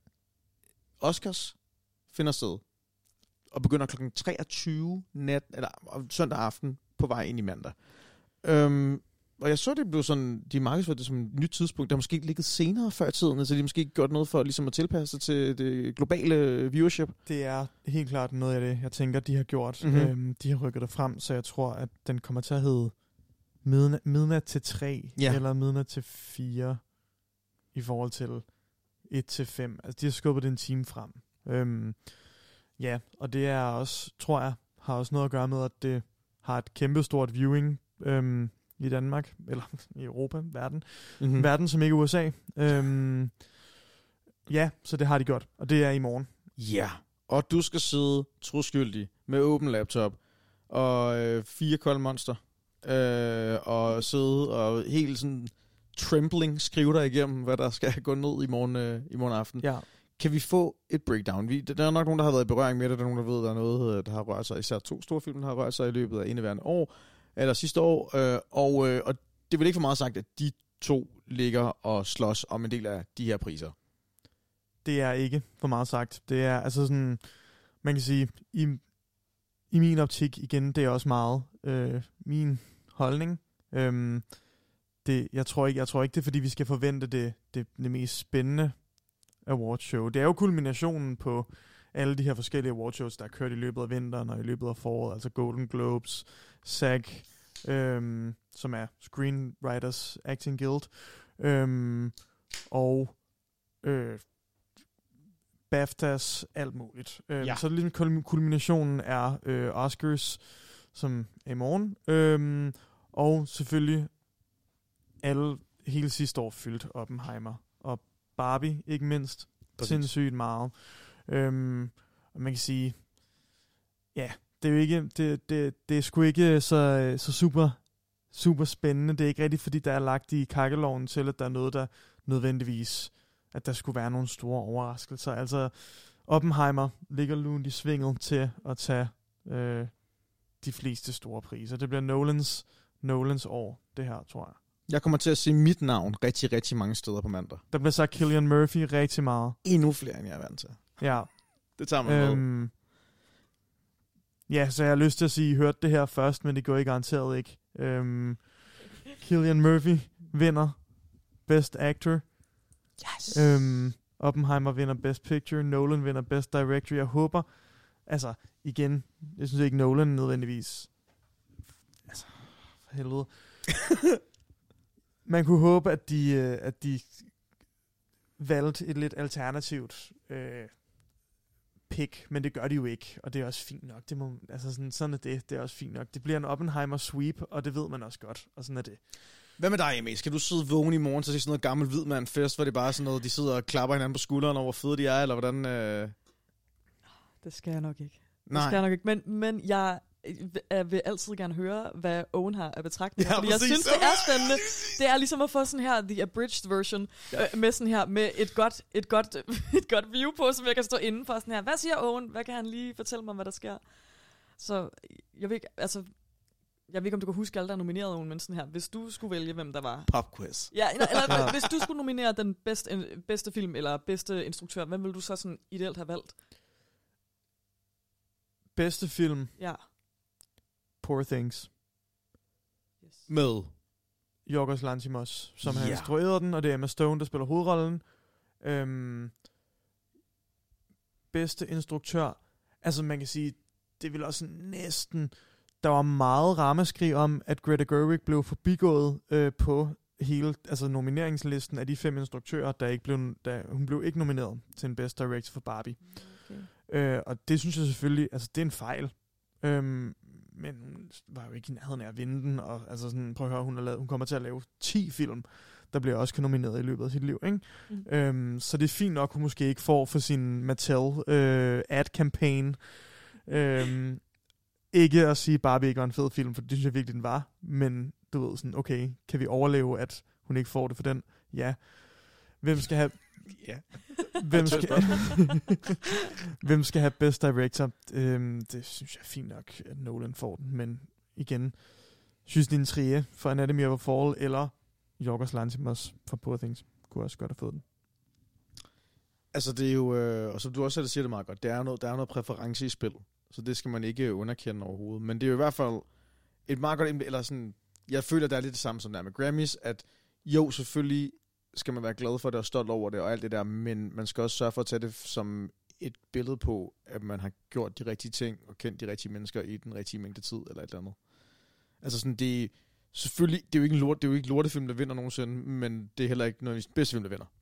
Oscars finder sted og begynder klokken treogtyve nat, eller søndag aften på vej ind i mandag. Øhm, Og jeg så, det blev sådan, de markedsførte det som et nyt tidspunkt, der måske ikke ligget senere før i tiden, så de måske ikke gjort noget for ligesom at tilpasse sig til det globale viewership. Det er helt klart noget af det, jeg tænker, de har gjort. Mm-hmm. Øhm, de har rykket det frem, så jeg tror, at den kommer til at hedde midnat, midnat til tre, ja. Eller midnat til fire, i forhold til et til fem. Altså, de har skubbet den time frem. Øhm, ja, og det er også, tror jeg, har også noget at gøre med, at det har et kæmpestort viewing, øhm, i Danmark, eller i Europa, verden. Mm-hmm. Verden som ikke U S A. Øhm, ja, så det har de gjort, og det er i morgen. Ja, og du skal sidde troskyldig med åben laptop og øh, fire kolde monster, øh, og sidde og helt sådan trembling skrive dig igennem, hvad der skal gå ned i morgen, øh, i morgen aften. Ja. Kan vi få et breakdown? Vi, der er nok nogen, der har været i berøring med det, der er nogen, der ved, der er noget, der har rørt sig. Især to store film, der har rørt sig i løbet af indeværende år, eller sidste år, øh, og, øh, og det er vel ikke for meget sagt, at de to ligger og slås om en del af de her priser. Det er ikke for meget sagt. Det er altså sådan, man kan sige, i, i min optik, igen, det er også meget øh, min holdning. Øhm, det, jeg, tror ikke, jeg tror ikke, det er, fordi vi skal forvente det, det, det mest spændende awardshow. Det er jo kulminationen på alle de her forskellige awardshows, der er kørt i løbet af vinteren og i løbet af foråret, altså Golden Globes, S A G, øhm, som er Screenwriters Acting Guild, øhm, og øh, BAFTAs, alt muligt. Øhm, ja. Så ligesom kulminationen er øh, Oscars, som er i morgen, øhm, og selvfølgelig alle hele sidste år fyldt Oppenheimer, og Barbie ikke mindst, Præcis. sindssygt meget. Øhm, og man kan sige, ja, det er jo ikke, det, det, det er sgu ikke så, så super, super spændende. Det er ikke rigtigt, fordi der er lagt i kakkeloven til, at der er noget, der nødvendigvis, at der skulle være nogle store overraskelser. Altså, Oppenheimer ligger lunt i svinget til at tage øh, de fleste store priser. Det bliver Nolans, Nolans år, det her, tror jeg. Jeg kommer til at se mit navn rigtig, rigtig mange steder på mandag. Der bliver sagt Cillian Murphy rigtig meget. Endnu flere, end jeg er vant til. Ja. Det tager man øhm, med. Ja, så jeg har lyst til at sige, I hørte det her først, men det går I garanteret ikke. Øhm, Cillian Murphy vinder Best Actor. Yes! Øhm, Oppenheimer vinder Best Picture. Nolan vinder Best Director. Jeg håber, altså igen, jeg synes ikke Nolan nødvendigvis. Altså, for helvede. Man kunne håbe, at de, at de valgte et lidt alternativt øh, pick, men det gør de jo ikke, og det er også fint nok. Det må, altså sådan, sådan er det, det er også fint nok. Det bliver en Oppenheimer sweep, og det ved man også godt, og sådan er det. Hvad med dig, Emil? Skal du sidde vågen i morgen til sådan noget gammel hvidmand-fest, hvor det bare er sådan noget, de sidder og klapper hinanden på skulderen over, hvor fede de er, eller hvordan? Øh... Det skal jeg nok ikke. Nej. Det skal jeg nok ikke, men, men jeg... Jeg vil altid gerne høre, hvad Owen har af betragtninger, ja, fordi jeg synes, det er spændende. Det er ligesom at få sådan her, the abridged version, ja. øh, med sådan her, med et godt, et, godt, et godt view på, som jeg kan stå inden for sådan her. Hvad siger Owen? Hvad kan han lige fortælle mig, hvad der sker? Så jeg ved ikke, altså, jeg ved ikke, om du kan huske alle, der er nomineret, Owen, men sådan her, hvis du skulle vælge, hvem der var... Popquiz. Ja, eller, eller hvis du skulle nominere den bedste, bedste film, eller bedste instruktør, hvem ville du så sådan ideelt have valgt? Bedste film? Ja. Poor Things. Yes. Med Yorgos Lanthimos, som ja. har instrueret den, og det er Emma Stone, der spiller hovedrollen. Øhm, bedste instruktør. Altså man kan sige, det vil også næsten... Der var meget ramaskrig om, at Greta Gerwig blev forbigået øh, på hele altså nomineringslisten af de fem instruktører, der ikke blev, der, hun blev ikke nomineret til en Best Director for Barbie. Okay. Øh, og det synes jeg selvfølgelig, altså det er en fejl. Øhm, men hun var jo ikke i nærheden af at vinde den, og altså sådan, prøv at høre, hun, har lavet, hun kommer til at lave ti film, der bliver også nomineret i løbet af sit liv, ikke? Mm. Øhm, så det er fint nok, hun måske ikke får for sin Mattel øh, ad-campaign. Øhm, ikke at sige, Barbie ikke var en fed film, for det synes jeg virkelig, den var, men du ved sådan, okay, kan vi overleve, at hun ikke får det for den? Ja. Hvem skal have... Ja. Hvem skal, Hvem skal have Best Director? Øhm, det synes jeg er fint nok, at Nolan får den, men igen, synes din Trier for Anatomy of a Fall, eller Yorgos Lanthimos for Poor Things, kunne også godt have fået den. Altså det er jo, øh, og som du også selv siger det meget godt, der er noget, der er noget præference i spil, så det skal man ikke underkende overhovedet. Men det er jo i hvert fald et meget godt, eller sådan, jeg føler, der er lidt det samme som der med Grammys, at jo, selvfølgelig skal man være glad for det og stolt over det og alt det der, men man skal også sørge for at tage det som et billede på, at man har gjort de rigtige ting og kendt de rigtige mennesker i den rigtige mængde tid eller et eller andet. Altså sådan, det er selvfølgelig, det er jo ikke en lort, det er jo ikke lortefilm, der vinder nogensinde, men det er heller ikke noget af de bedste film, der vinder.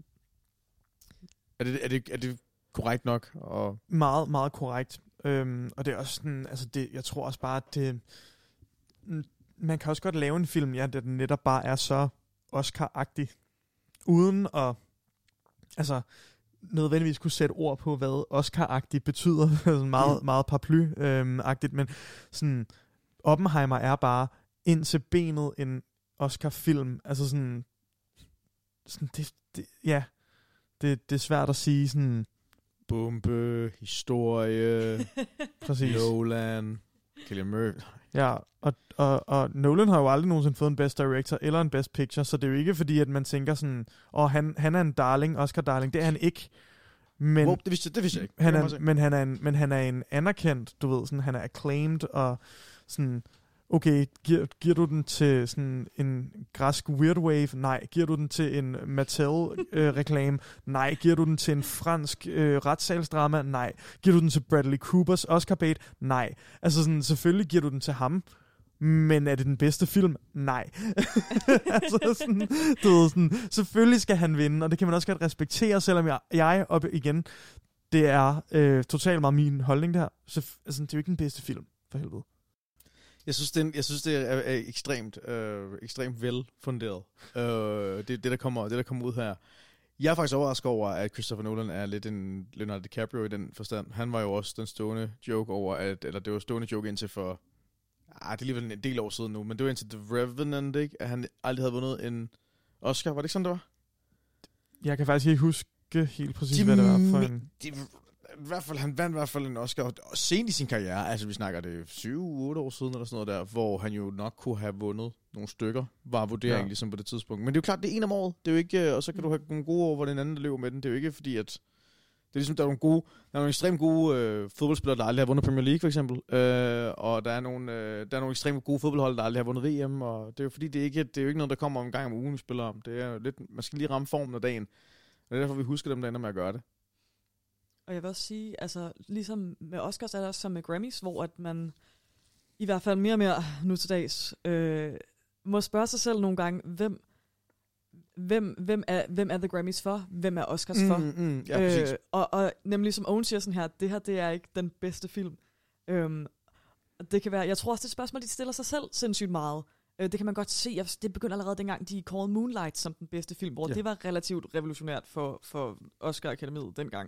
Er det, er det, er det korrekt nok? Og meget, meget korrekt. Øhm, og det er også sådan, altså det, jeg tror også bare, at det, man kan også godt lave en film, ja, der den netop bare er så Oscar-agtig, uden at altså nødvendigvis kunne sætte ord på, hvad Oscar-agtigt betyder, altså meget, mm. meget paraply-agtigt, men sådan, Oppenheimer er bare ind til benet en Oscar-film, altså sådan, sådan det, det, ja, det, det er svært at sige sådan, bombe, historie, præcis. Nolan, Cillian Murphy. Ja, og, og, og Nolan har jo aldrig nogensinde fået en Best Director eller en Best Picture, så det er jo ikke fordi, at man tænker sådan, åh, oh, han, han er en darling, Oscar-darling. Det er han ikke. Men, wow, det, vidste, det vidste jeg ikke. Han er, men, han er en, men han er en anerkendt, du ved, sådan, han er acclaimed, og sådan, okay, giver, giver du den til sådan en græsk weird wave? Nej. Giver du den til en Mattel-reklame? Øh, Nej. Giver du den til en fransk øh, retssalsdrama? Nej. Giver du den til Bradley Coopers Oscar bait? Nej. Altså sådan, selvfølgelig giver du den til ham, men er det den bedste film? Nej. altså sådan, du ved, sådan, selvfølgelig skal han vinde, og det kan man også godt respektere, selvom jeg, jeg op igen, det er øh, totalt meget min holdning der. Så altså, det er jo ikke den bedste film, for helvede. Jeg synes, det er, jeg synes, det er, er ekstremt, øh, ekstremt velfunderet, øh, det, det, der kommer, det, der kommer ud her. Jeg er faktisk overrasket over, at Christopher Nolan er lidt en Leonardo DiCaprio i den forstand. Han var jo også den stående joke over, at, eller det var stående joke indtil for, ah, det er alligevel en del år siden nu, men det var indtil The Revenant, ikke? At han aldrig havde vundet en Oscar. Var det ikke sådan, det var? Jeg kan faktisk ikke huske helt præcis, de, hvad det var for en... De, I hvert fald, han vandt i hvert fald en Oscar og sent i sin karriere, altså vi snakker det syv otte år siden eller sådan noget der, hvor han jo nok kunne have vundet nogle stykker, var vurderingen ja. Ligesom på det tidspunkt. Men det er jo klart, det er en om året, det er jo ikke, og så kan du have nogle gode år, hvor den anden der løber med den, det er jo ikke fordi, at det er ligesom, der er nogle gode, der er nogle ekstremt gode øh, fodboldspillere, der aldrig har vundet Premier League for eksempel, øh, og der er nogle, øh, der er nogle ekstremt gode fodboldhold, der aldrig har vundet V M, og det er jo fordi, det er ikke, det er jo ikke noget, der kommer en gang om ugen, vi spiller om. Det er lidt, man skal lige ramme formen af dagen, og det er derfor, vi husker dem, der ender med at gøre det. Og jeg vil også sige, altså ligesom med Oscars er det også som med Grammys, hvor at man i hvert fald mere og mere nu til dags øh, må spørge sig selv nogle gange, hvem hvem hvem er hvem er The Grammys for, hvem er Oscars mm, for, mm, ja, præcis. øh, og, og nemlig som Owen siger sådan her, det her det er ikke den bedste film. Øhm, det kan være, jeg tror også det spørgsmål de stiller sig selv sindssygt meget. Øh, det kan man godt se. Det begyndte allerede dengang de called Moonlight som den bedste film, hvor ja. Det var relativt revolutionært for for Oscar Akademiet dengang.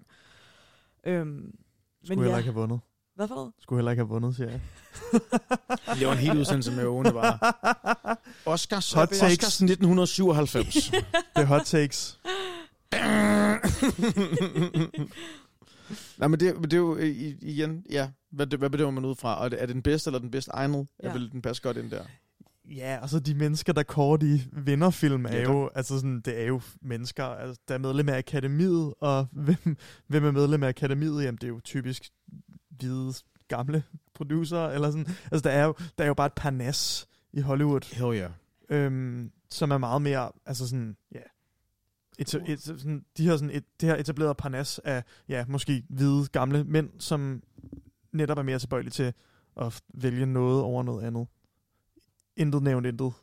Øhm, Skulle men heller ja. Ikke have vundet. Hvad for noget? Skulle heller ikke have vundet, siger jeg. Det var en helt udsendelse med Owen, det var. Oscars, hot takes. Oscars nitten syvoghalvfems. Det er hot takes. Nej, men det, det er jo igen, ja, hvad, hvad bedømmer man ud fra? Er det, er det den bedste eller den bedste egnet? Ja. Vil den passe godt ind der? Ja, altså de mennesker, der kårer de vinderfilm, er ja, jo, altså sådan, det er jo mennesker, altså, der er medlem af akademiet, og hvem, hvem er medlem af akademiet? Jamen, det er jo typisk hvide, gamle producer, eller sådan. Altså, der er jo, der er jo bare et parnas i Hollywood. Hell yeah. Øhm, som er meget mere, altså sådan, ja, et, et, sådan, de har sådan et, det her etableret parnas af, ja, måske hvide, gamle mænd, som netop er mere tilbøjelige til at vælge noget over noget andet. Intet nævnt, intet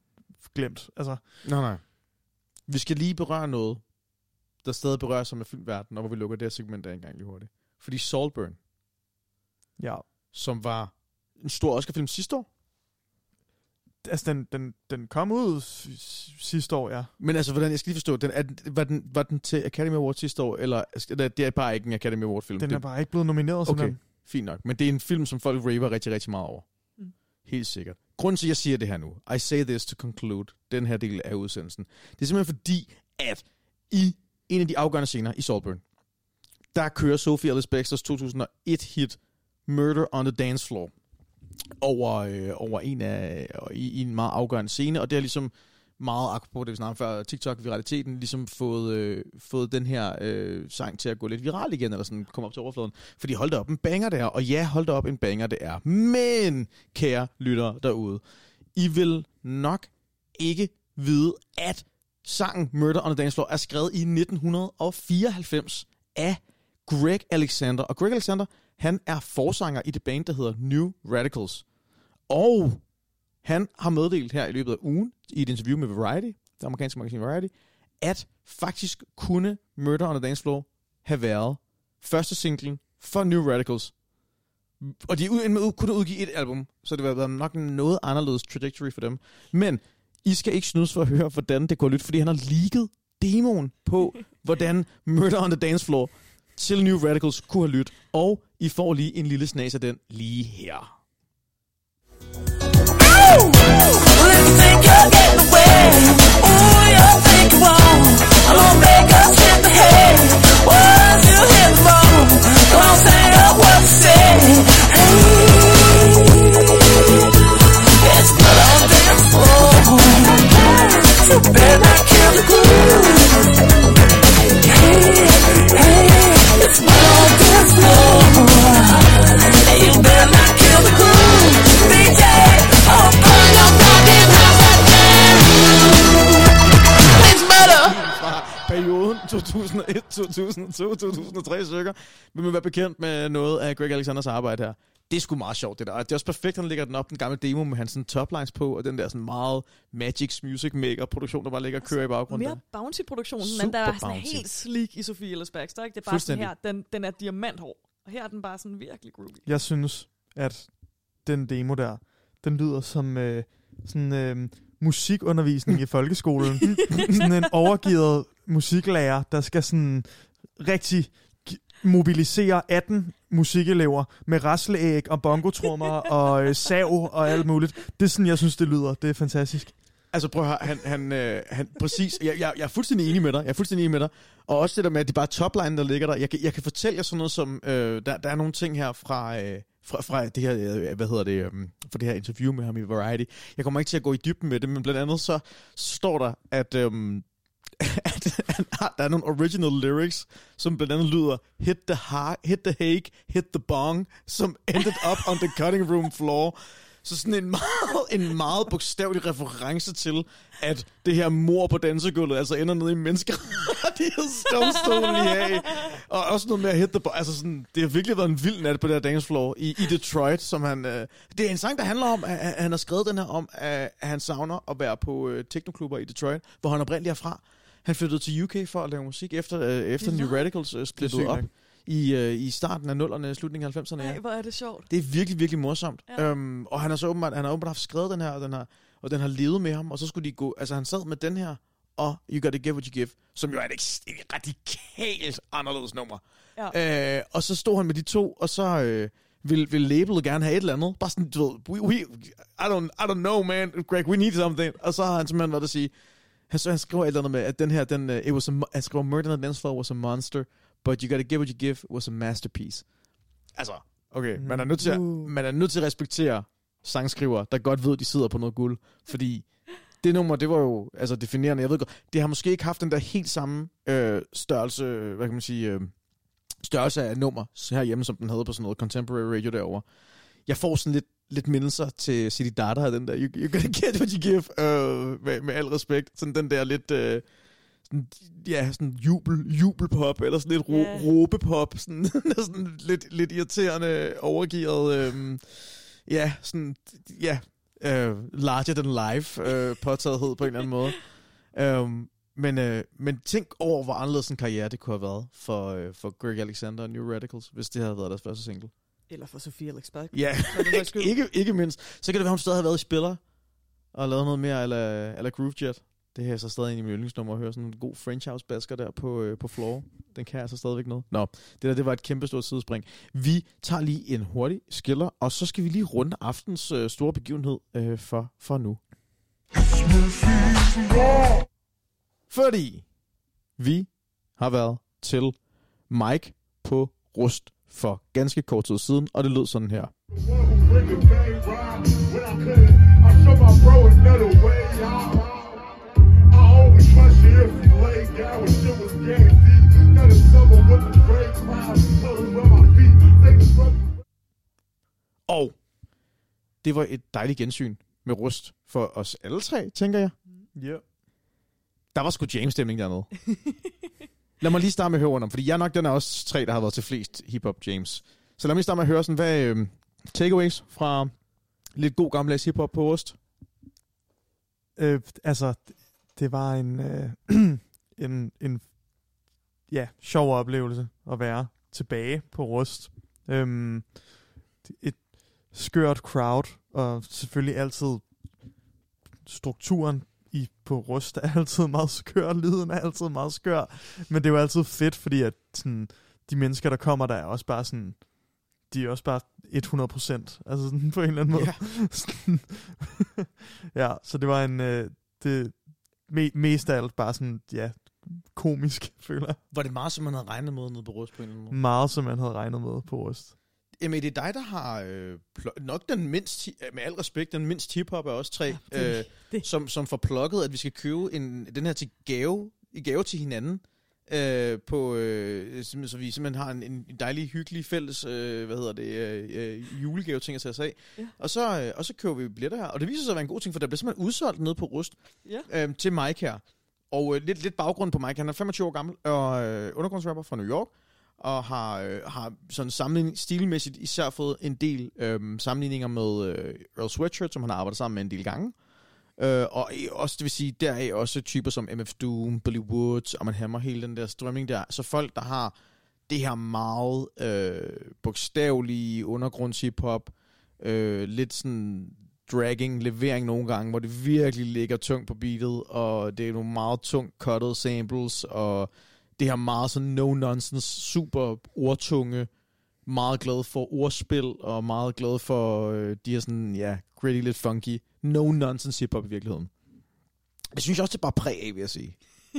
glemt. Altså, Nej, nej. Vi skal lige berøre noget, der stadig berører sig med filmverdenen, og hvor vi lukker det her segment af en gang lige hurtigt. Fordi Saltburn, ja. som var en stor Oscar-film sidste år. Altså, den, den, den kom ud sidste år, ja. Men altså, hvordan, jeg skal lige forstå, den, er, var, den, var den til Academy Award sidste år, eller det er bare ikke en Academy Award-film? Den det, er bare ikke blevet nomineret, okay, sådan. Fint nok. Men det er en film, som folk raver rigtig, rigtig meget over. Mm. Helt sikkert. Grunden til, at jeg siger det her nu, I say this to conclude, den her del af udsendelsen, det er simpelthen fordi, at i en af de afgørende scener i Saltburn, der kører Sophie Ellis-Bextors to tusind og et hit Murder on the Dance Floor over, øh, over en af, i, i en meget afgørende scene, og det er ligesom meget, apropos det vi snakkede før, TikTok-viraliteten, ligesom fået, øh, fået den her øh, sang til at gå lidt viral igen, eller sådan komme op til overfladen. Fordi hold da op, en banger det er, og ja, hold da op, en banger det er. Men, kære lyttere derude, I vil nok ikke vide, at sangen Murder on the Dance Floor er skrevet i nitten fireoghalvfems af Greg Alexander. Og Greg Alexander, han er forsanger i det band, der hedder New Radicals. Og han har meddelt her i løbet af ugen, i et interview med Variety, det amerikanske magasin Variety, at faktisk kunne Murder on the Dance Floor have været første singlen for New Radicals. Og de ud, kunne udgive et album, så det var været nok en noget anderledes trajectory for dem. Men I skal ikke snydes for at høre, hvordan det går lidt, fordi han har leaget demoen på, hvordan Murder on the Dance Floor til New Radicals kunne have lyttet. Og I får lige en lille snas af den lige her. Let's think you're getting away. Ooh, you'll think you won't. I'm gonna make us hit the head. Once you hit the bone, come on, say up what you say. Hey, it's blood on the dance floor. You better not kill the groove. Hey, hey, it's blood on the dance floor. Hey, you better not kill the groove. D J, oh, burn your goddamn house again. It's better. Fra perioden to tusind og et, to tusind og to, to tusind og tre stykker, vil man være bekendt med noget af Greg Alexanders arbejde her. Det er sgu meget sjovt, det der. Og det er også perfekt, han lægger den op, den gamle demo med hans sådan toplines på, og den der sådan meget Magix Music Maker produktion, der bare ligger og kører i baggrunden. Mere bouncy-produktionen, Super men der er sådan bouncy. helt sleek i Sophie Ellis-Bextor, ikke? Det er bare sådan her, den, den er diamanthår, og her er den bare sådan virkelig groovy. Jeg synes, at den demo der, den lyder som øh, sådan øh, musikundervisning i folkeskolen. Sådan en overgivet musiklærer, der skal sådan rigtig mobilisere atten musikelever med rasleæg og bongotrummer og øh, sav og alt muligt. Det er sådan, jeg synes, det lyder. Det er fantastisk. Altså prøv at høre, han, han, øh, han præcis, jeg, jeg, jeg er fuldstændig enig med dig, jeg er fuldstændig enig med dig, og også det der med, at det er bare topline, der ligger der. Jeg, jeg kan fortælle jer sådan noget som, øh, der, der er nogle ting her fra, øh, fra, fra det her, øh, hvad hedder det, øh, fra det her interview med ham i Variety. Jeg kommer ikke til at gå i dybden med det, men blandt andet så står der, at, øh, at der er nogle original lyrics, som blandt andet lyder, hit the, ha- hit the hake, hit the bong, som ended up on the cutting room floor. Så sådan en meget, en meget bogstavelig reference til, at det her mord på dansegulvet altså ender nede i menneskerettighedsdomstolen i Haag. Og også noget med at hit the ball. Altså sådan, det har virkelig været en vild nat på det her dancefloor i, i Detroit, som han... Øh, det er en sang, der handler om, at, at han har skrevet den her om, at, at han savner at være på øh, technoklubber i Detroit, hvor han oprindeligt er fra. Han flyttede til U K for at lave musik efter, øh, efter New Radicals øh, splittede op. I, øh, i starten af nullerne, slutningen af halvfemserne. Nej, ja. hvor er det sjovt. Det er virkelig, virkelig morsomt. Ja. Øhm, og han har så åbenbart, han har åbenbart haft skrevet den her, og den har, og den har levet med ham, og så skulle de gå, altså han sad med den her, og You Gotta Give What You Give, som jo er et, et radikalt anderledes nummer. Ja. Øh, og så stod han med de to, og så øh, vil, vil labelet gerne have et eller andet. Bare sådan, du ved, we, we, I, don't, I don't know, man, Greg, we need something. Og så har han simpelthen været at sige, han, så han skriver et eller andet med, at den her, den, uh, it was a, han skriver, Murder on the Dance Floor was a monster, but You Gotta Give What You Give was a masterpiece. Altså, okay, man er nødt til at, man er nødt til at respektere sangskrivere, der godt ved, at de sidder på noget guld. Fordi det nummer, det var jo altså definerende. Jeg ved godt, det har måske ikke haft den der helt samme øh, størrelse, hvad kan man sige, øh, størrelse af nummer herhjemme, som den havde på sådan noget contemporary radio derovre. Jeg får sådan lidt, lidt mindelser til City Data, den der, you, you gotta get what you give, øh, med, med al respekt. Sådan den der lidt... Øh, sådan, ja, sådan jubel, jubelpop, eller sådan lidt ro, yeah. råbepop, sådan, sådan lidt, lidt irriterende, overgivet, øhm, ja, sådan, ja, øh, larger than life øh, påtagethed på en eller anden måde. Um, men, øh, men tænk over, hvor anderledes en karriere det kunne have været for, øh, for Greg Alexander og New Radicals, hvis det havde været deres første single. Eller for Sofie Alex Berg. Ja, ikke, ikke mindst. Så kan det være, hun stadig har været i spiller og lavet noget mere eller, eller Groove Jet. Det her er så stadig en af mine yndlingsnummer at høre. Sådan en god French House basker der på, øh, på floor. Den kan jeg så stadigvæk noget. Nå, det der det var et kæmpe stort sidespring. Vi tager lige en hurtig skiller, og så skal vi lige runde aftens øh, store begivenhed øh, for, for nu. Fordi vi har været til Mike på Rust for ganske kort tid siden, og det lød sådan her. Og det var et dejligt gensyn med Rust for os alle tre, tænker jeg. Ja. Yeah. Der var sgu James-stemning dernede. Lad mig lige starte med at høre rundt om, fordi jeg er nok den af os tre, der har været til flest hip-hop James. Så lad mig lige starte med at høre sådan, hvad øh, takeaways fra lidt god gammeldags hip-hop på Rust? Øh, altså, det var en, øh, en, en ja, sjov oplevelse at være tilbage på Rust. Øhm, et skørt crowd, og selvfølgelig altid strukturen i på Rust er altid meget skør, lyden er altid meget skør, men det er jo altid fedt, fordi at sådan, de mennesker, der kommer der, er også bare sådan, de er også bare hundrede procent, altså sådan på en eller anden måde. Yeah. Ja, så det var en, øh, det me, mest af alt bare sådan, ja, komisk, føler jeg. Var det meget, som man havde regnet med nede på Rust på en eller anden måde? Meget, som man havde regnet med på Rust. Jamen, det er dig, der har øh, pl- nok den mindst, med al respekt, den mindst hip-hop af os tre, ja, det, øh, det. Som, som får plukket, at vi skal købe en, den her til gave, i gave til hinanden, øh, på, øh, så vi simpelthen har en, en dejlig, hyggelig fælles, øh, hvad hedder det, øh, julegave ting at tage sig af. Ja. Og, så, øh, og så køber vi billetter her, og det viser sig at være en god ting, for der bliver simpelthen udsolgt nede på Rust ja. øh, til Mike her. Og øh, lidt, lidt baggrund på Mike, han er femogtyve år gammel, og øh, undergrundsrapper fra New York, og har, øh, har sådan sammenligning stilmæssigt især fået en del øh, sammenligninger med øh, Earl Sweatshirt, som han har arbejdet sammen med en del gange. Øh, og også, det vil sige, der er også typer som M F Doom, Billy Woods, og man hammer hele den der strømning der. Så folk, der har det her meget øh, bogstavelige undergrunds-hip-hop, øh, lidt sådan dragging, levering nogle gange, hvor det virkelig ligger tungt på beatet, og det er nogle meget tungt cutted samples, og det her meget sådan no-nonsense, super ordtunge, meget glad for ordspil, og meget glad for øh, de her sådan, ja, gritty, lidt funky, no-nonsense hip-hop i virkeligheden. Det synes jeg også, det er bare præg af, vil jeg sige.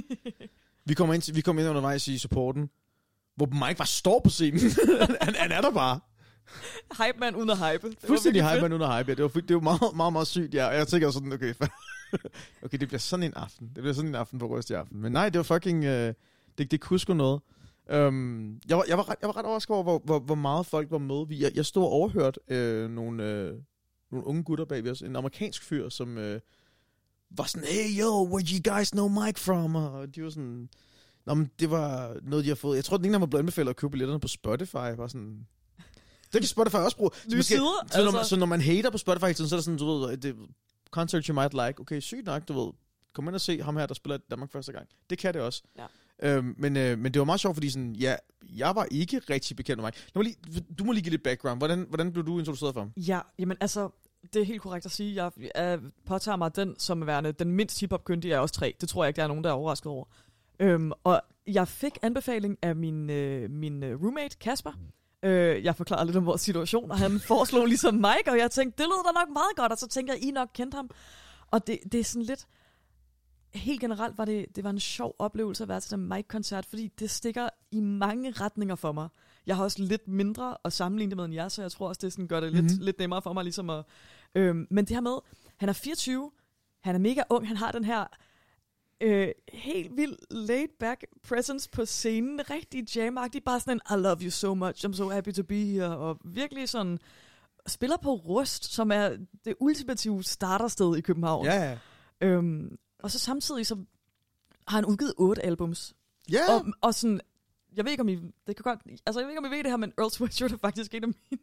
vi kommer ind, til, vi kommer ind undervejs i supporten, hvor Mike bare står på scenen. han, han er der bare. Hype man uden at hype. Fuldstændig hype man uden at hype, ja. Det var, det var meget, meget, meget sygt, ja. Og jeg tænker sådan, okay, okay, det bliver sådan en aften. Det bliver sådan en aften på Rust i aften. Men nej, det var fucking... Øh, Det, det kunne sgu noget. Um, jeg, var, jeg, var ret, jeg var ret overrasket over, hvor, hvor, hvor meget folk var med. Jeg, jeg stod og overhørte øh, nogle, øh, nogle unge gutter bag os. En amerikansk fyr, som øh, var sådan, hey yo, where do you guys know Mike from? Og de var sådan, nå, men det var noget, de har fået. Jeg tror, den ene af dem var blevet anbefalet at købe billetterne på Spotify. Var sådan, det kan Spotify også bruge. Nye sider, så, altså. når man, så når man hater på Spotify, så er det sådan, du ved, det, concert you might like. Okay, sygt nok, du ved. Kom ind og se ham her, der spiller Danmark første gang. Det kan det også. Ja. Øhm, men, øh, men det var meget sjovt, fordi sådan, ja, jeg var ikke rigtig bekendt med mig. Lige, du må lige give lidt background. Hvordan, hvordan blev du introduceret for ham? Ja, jamen altså, det er helt korrekt at sige. Jeg, jeg påtager mig den som er værende den mindst hip-hop-kyndige af os tre. Det tror jeg ikke, der er nogen, der er overrasket over. Øhm, og jeg fik anbefaling af min, øh, min roommate, Kasper. Øh, jeg forklarede lidt om vores situation, og han foreslog ligesom Mike, og jeg tænkte, det lød da nok meget godt, og så tænkte jeg, I nok kendte ham. Og det, det er sådan lidt... Helt generelt var det, det var en sjov oplevelse at være til den Mike-koncert, fordi det stikker i mange retninger for mig. Jeg har også lidt mindre at sammenligne det med end jer, så jeg tror også, det sådan gør det mm-hmm. lidt, lidt nemmere for mig. Ligesom at, øhm, men det her med, han er fireogtyve, han er mega ung, han har den her øh, helt vild laid-back presence på scenen, rigtig jam-agtig, bare sådan en, I love you so much, I'm so happy to be here, og virkelig sådan, spiller på Rust, som er det ultimative startersted i København. Ja, yeah. Øhm, Og så samtidig så har han udgivet otte albums. Ja. Yeah. Og, og sådan, jeg ved ikke om I, det kan godt, altså jeg ved ikke om I ved det her, men Earl Sweatshirt er faktisk en af mine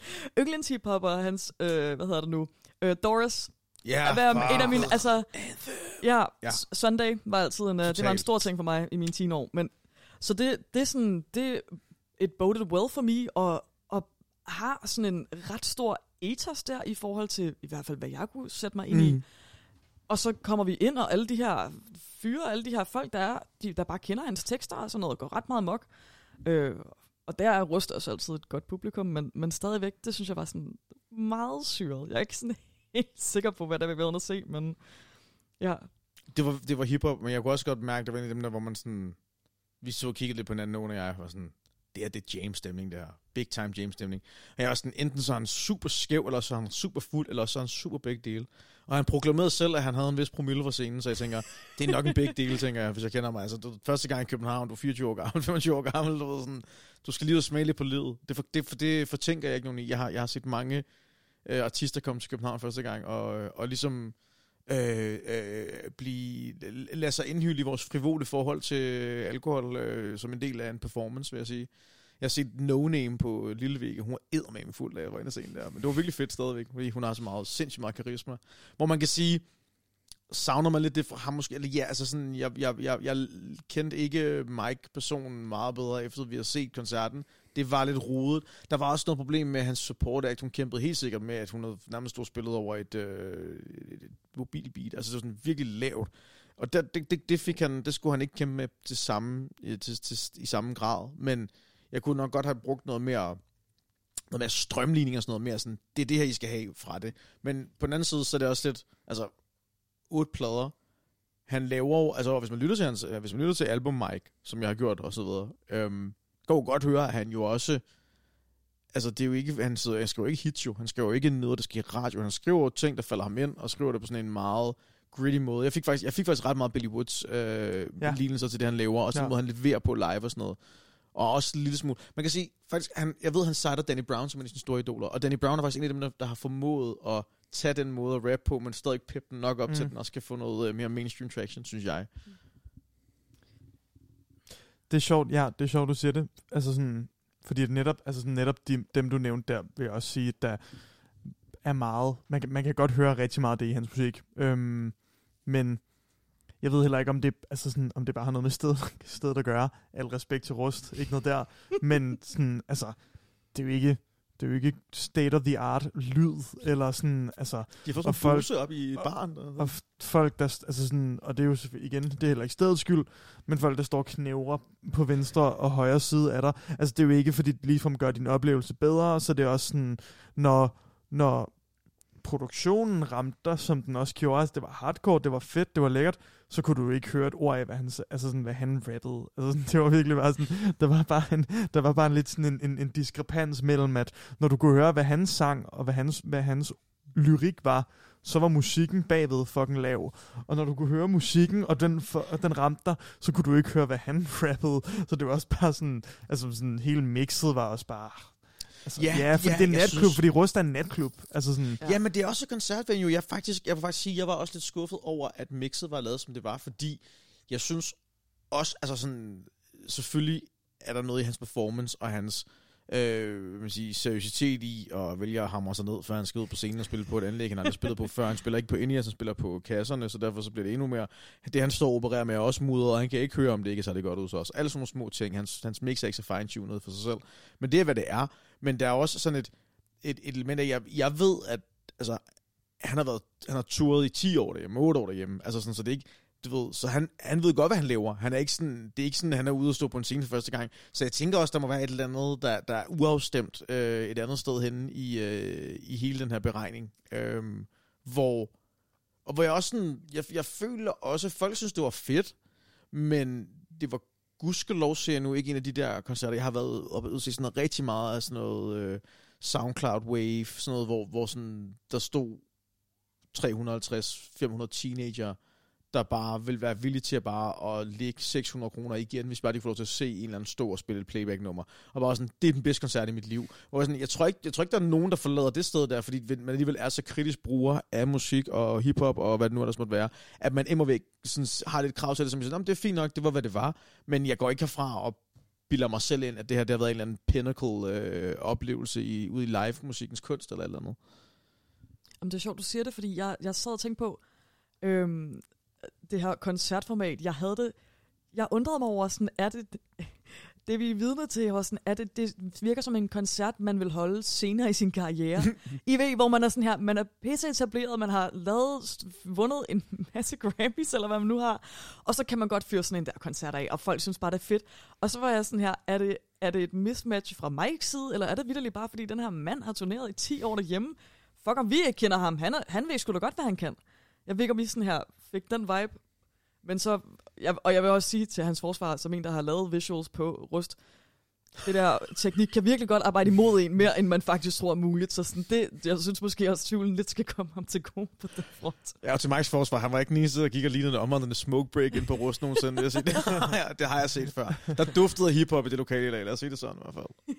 Yndlings hiphopper, hans, øh, hvad hedder det nu, øh, Doris. Ja, Yeah, en af mine, altså, ja, Ja. S- Sunday var altid en, uh, det var en stor ting for mig i mine teen år, men så det, det er sådan, det it boded well for me, og, og har sådan en ret stor ethos der, i forhold til, i hvert fald, hvad jeg kunne sætte mig ind mm. i. Og så kommer vi ind, og alle de her fyre, alle de her folk, der er, de, der bare kender hans tekster og sådan noget, går ret meget mok. Øh, og der er Rust også altid et godt publikum, men, men stadigvæk, det synes jeg var sådan meget syret. Jeg er ikke sådan helt sikker på, hvad der vil være at se, men ja. Det var, det var hiphop, men jeg kunne også godt mærke, det var en af dem der, hvor man sådan, vi så og kiggede lidt på hinanden, nogen og jeg var sådan, det er det James-stemning der. Big time James-stemning. Og jeg var sådan, enten så er han super skæv, eller så er han super fuld, eller så er han super big deal. Og han proklamerede selv, at han havde en vis promille fra scenen, så jeg tænker, det er nok en big deal, tænker jeg, hvis jeg kender mig. Altså, du, første gang i København, du er fireogtyve år gammel, femogtyve år gammel, du ved sådan, du skal lige ud smage lidt på livet. Det, for, det, for, det fortænker jeg ikke nogen i. Jeg har, jeg har set mange øh, artister komme til København første gang, og, og ligesom øh, øh, blive, lade sig indhylde i vores frivole forhold til alkohol, øh, som en del af en performance, vil jeg sige. Jeg har set No Name på Lillevægge. Hun var eddermame fuld, da jeg var inde og se der. Men det var virkelig fedt stadigvæk, fordi hun har så meget, sindssygt meget karisma. Hvor man kan sige, savner man lidt det fra ham måske. Eller ja, altså sådan, jeg, jeg, jeg, jeg kendte ikke Mike-personen meget bedre, efter vi har set koncerten. Det var lidt rodet. Der var også noget problem med hans support act. Hun kæmpede helt sikkert med, at hun havde nærmest stod spillet over et, øh, et mobilbeat. Altså det var sådan virkelig lavt. Og det, det, det, fik han, det skulle han ikke kæmpe med til samme, til, til, i samme grad. Men jeg kunne nok godt have brugt noget mere, noget mere strømligning og sådan noget mere. Sådan, det er det her, I skal have fra det. Men på den anden side, så er det også lidt, altså, otte plader. Han laver jo, altså hvis man lytter til hans, hvis man lytter til album Mike, som jeg har gjort og så videre, øhm, kan jo godt høre, at han jo også, altså det er jo ikke, han, sidder, han skriver ikke hits jo, han skriver jo ikke noget, der skal i radio, han skriver ting, der falder ham ind, og skriver det på sådan en meget gritty måde. Jeg fik faktisk, jeg fik faktisk ret meget Billy Woods øh, ja. lignelser til det, han laver, og sådan ja. måde, han leverer på live og sådan noget. Og også en lille smule. Man kan sige, faktisk, han, jeg ved, han sejter Danny Brown som en af sine store idoler, og Danny Brown er faktisk en af dem, der, der har formået at tage den måde at rap på, men stadig peppe den nok op mm. til, den også kan få noget uh, mere mainstream traction, synes jeg. Det er sjovt, ja, det er sjovt, du siger det. Altså sådan, fordi det netop, altså sådan netop de, dem, du nævnte der, vil jeg også sige, der er meget, man kan, man kan godt høre rigtig meget af det i hans musik, øhm, men jeg ved heller ikke, om det, altså sådan, om det bare har noget med stedet, stedet at gøre. Al respekt til Rust, ikke noget der. Men sådan, altså, det er jo ikke, det er jo ikke state of the art lyd, eller sådan, altså. De har fået sådan en buse op i baren. Og, og folk, der, altså sådan, og det er jo igen, det er heller ikke stedets skyld, men folk, der står og knævrer på venstre og højre side af dig. Altså, det er jo ikke, fordi det ligefrem gør din oplevelse bedre, så det er også sådan, når, når produktionen ramte dig, som den også gjorde, altså det var hardcore, det var fedt, det var lækkert, så kunne du ikke høre et ord af, hvad han, altså sådan, hvad han rappede. Altså sådan, det var virkelig bare sådan, der var bare en, der var bare en lidt sådan en, en, en diskrepans mellem, at når du kunne høre, hvad han sang, og hvad hans, hvad hans lyrik var, så var musikken bagved fucking lav. Og når du kunne høre musikken, og den, for, og den ramte dig, så kunne du ikke høre, hvad han rappede. Så det var også bare sådan, altså sådan, hele mixet var også bare. Altså, ja, ja, for ja, det er en natklub, synes... fordi Rust er en natklub. Altså sådan. Ja. ja, men det er også koncertvenue. Jeg faktisk, jeg vil faktisk sige, jeg var også lidt skuffet over, at mixet var lavet, som det var, fordi jeg synes også, altså sådan, selvfølgelig er der noget i hans performance og hans øh, man siger, seriøsitet i at vælge at hamre sig ned, før han skal ud på scenen og spille på et anlæg, han har aldrig spillet på før. Han spiller ikke på Indias, han spiller på kasserne, så derfor så bliver det endnu mere. Det han står og opererer med er også mudret, og han kan ikke høre, om det ikke er særlig godt ud så også. Alle sådan nogle små ting. Hans, hans mix er ikke så fine-tuned for sig selv. Men det er, hvad det er. Men der er også sådan et, et, et element af, jeg, jeg ved, at altså, han har været, han har turet i ti år derhjemme, otte år derhjemme. Altså sådan, så det er ikke, du ved, så han, han ved godt, hvad han laver. Han er ikke sådan, det er ikke sådan, at han er ude og stå på en scene for første gang. Så jeg tænker også, der må være et eller andet, der, der er uafstemt øh, et andet sted henne i, øh, i hele den her beregning. Øh, hvor, og hvor jeg også sådan, jeg, jeg føler også, at folk synes, det var fedt, men det var gudskelov, ser jeg nu ikke en af de der koncerter. Jeg har været oppe og udse sådan noget rigtig meget af sådan noget øh, SoundCloud Wave, sådan noget, hvor, hvor sådan, der stod tre hundrede og halvtreds til fem hundrede teenager, der bare vil være villige til at bare at lægge seks hundrede kroner igen, hvis bare de får lov til at se en eller anden stå og spille et playback-nummer. Og bare sådan, det er den bedste koncert i mit liv. Og sådan, jeg, tror ikke, jeg tror ikke, der er nogen, der forlader det sted der, fordi man alligevel er så kritisk bruger af musik og hiphop og hvad det nu ellers måtte være, at man immer væk sådan, har lidt krav til det, som jeg siger, det er fint nok, det var, hvad det var, men jeg går ikke herfra og bilder mig selv ind, at det her det har været en eller anden pinnacle øh, oplevelse i, ude i live-musikkens kunst eller et eller andet. Jamen, det er sjovt, du siger det, fordi jeg, jeg sad og tænkte på, øhm, det her koncertformat, jeg havde det, jeg undrede mig over, sådan, er det, det vi er vidne til, var sådan, er det, det virker som en koncert, man vil holde senere i sin karriere. I ved, hvor man er sådan her, man er pisse etableret, man har lavet, vundet en masse Grammys, eller hvad man nu har, og så kan man godt fyre sådan en der koncert af, og folk synes bare, det er fedt. Og så var jeg sådan her, er det, er det et mismatch fra Mikes side, eller er det vitterligt bare, fordi den her mand har turneret i ti år derhjemme? Fuck, om vi ikke kender ham, han, er, han ved sgu da godt, hvad han kan. Jeg ved ikke, om I sådan her fik den vibe. Men så, jeg, og jeg vil også sige til hans forsvar, som en, der har lavet visuals på Rust, det der teknik kan virkelig godt arbejde imod en mere, end man faktisk tror er muligt. Så sådan det, jeg synes måske også, at tvivlen lidt skal komme ham til gode på den front. Ja, og til Mikes forsvar, han var ikke den eneste, der gik og lignede områdende smoke break ind på Rust nogensinde. Jeg siger, det, ja, det har jeg set før. Der duftede hiphop i det lokale i dag, lad os sige det sådan i hvert fald.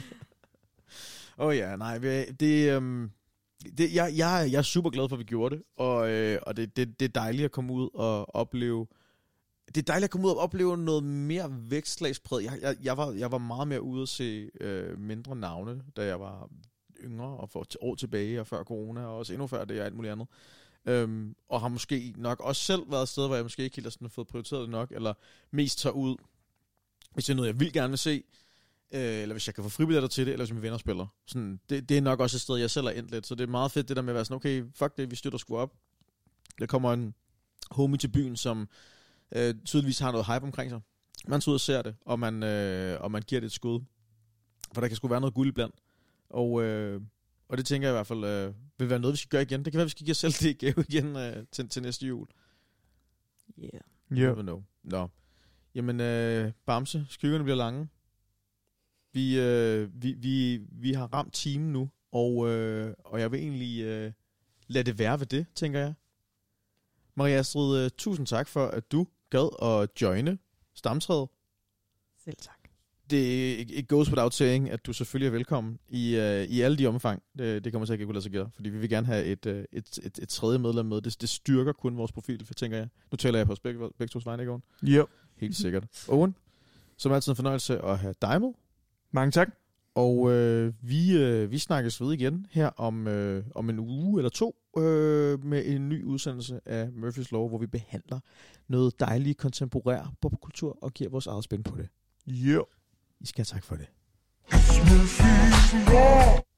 Åh oh, ja, nej, det... Um Det, jeg, jeg, jeg er super glad for, at vi gjorde det, og, øh, og det, det, det er dejligt at komme ud og opleve. Det er dejligt at komme ud og opleve noget mere vækstslagspræget. Jeg, jeg, jeg, var, jeg var meget mere ude at se øh, mindre navne, da jeg var yngre og for år tilbage og før corona, og også endnu før det og alt muligt andet. Øhm, og har måske nok også selv været et sted, hvor jeg måske ikke helt har sådan fået prioriteret det nok, eller mest tager ud, hvis det er noget, jeg vil gerne vil se, eller hvis jeg kan få fribilletter til det, eller hvis mine venner spiller. Sådan, det, det er nok også et sted, jeg selv er endt lidt. Så det er meget fedt det der med at være sådan, okay, fuck det, vi støtter sgu op. Der kommer en homie til byen, som øh, tydeligvis har noget hype omkring sig. Man tager ud og ser det, og man, øh, og man giver det et skud. For der kan sgu være noget guld iblandt. Og, øh, og det tænker jeg i hvert fald øh, vil være noget, vi skal gøre igen. Det kan være, vi skal give os selv det i gave igen øh, til, til næste jul. Yeah. You never know. Nå. Jamen, øh, Bamse, skyggerne bliver lange. Vi, øh, vi, vi, vi har ramt timen nu, og, øh, og jeg vil egentlig øh, lade det være ved det, tænker jeg. Maria Astrid, øh, tusind tak for, at du gad at joine Stamtræet. Selv tak. Det it goes without saying, at du selvfølgelig er velkommen i, øh, i alle de omfang. Det, det kommer til at kunne lade sig gøre, fordi vi vil gerne have et, øh, et, et, et tredje medlem med. Det, det styrker kun vores profil, tænker jeg. Nu taler jeg på os begge, begge tos vegne, ikke Owen? Jo. Helt sikkert. Owen, som altid en fornøjelse at have dig med. Mange tak. Og øh, vi, øh, vi snakkes ved igen her om, øh, om en uge eller to øh, med en ny udsendelse af Murphys Law, hvor vi behandler noget dejligt kontemporær popkultur og giver vores eget spin på det. Jo. I skal have tak for det.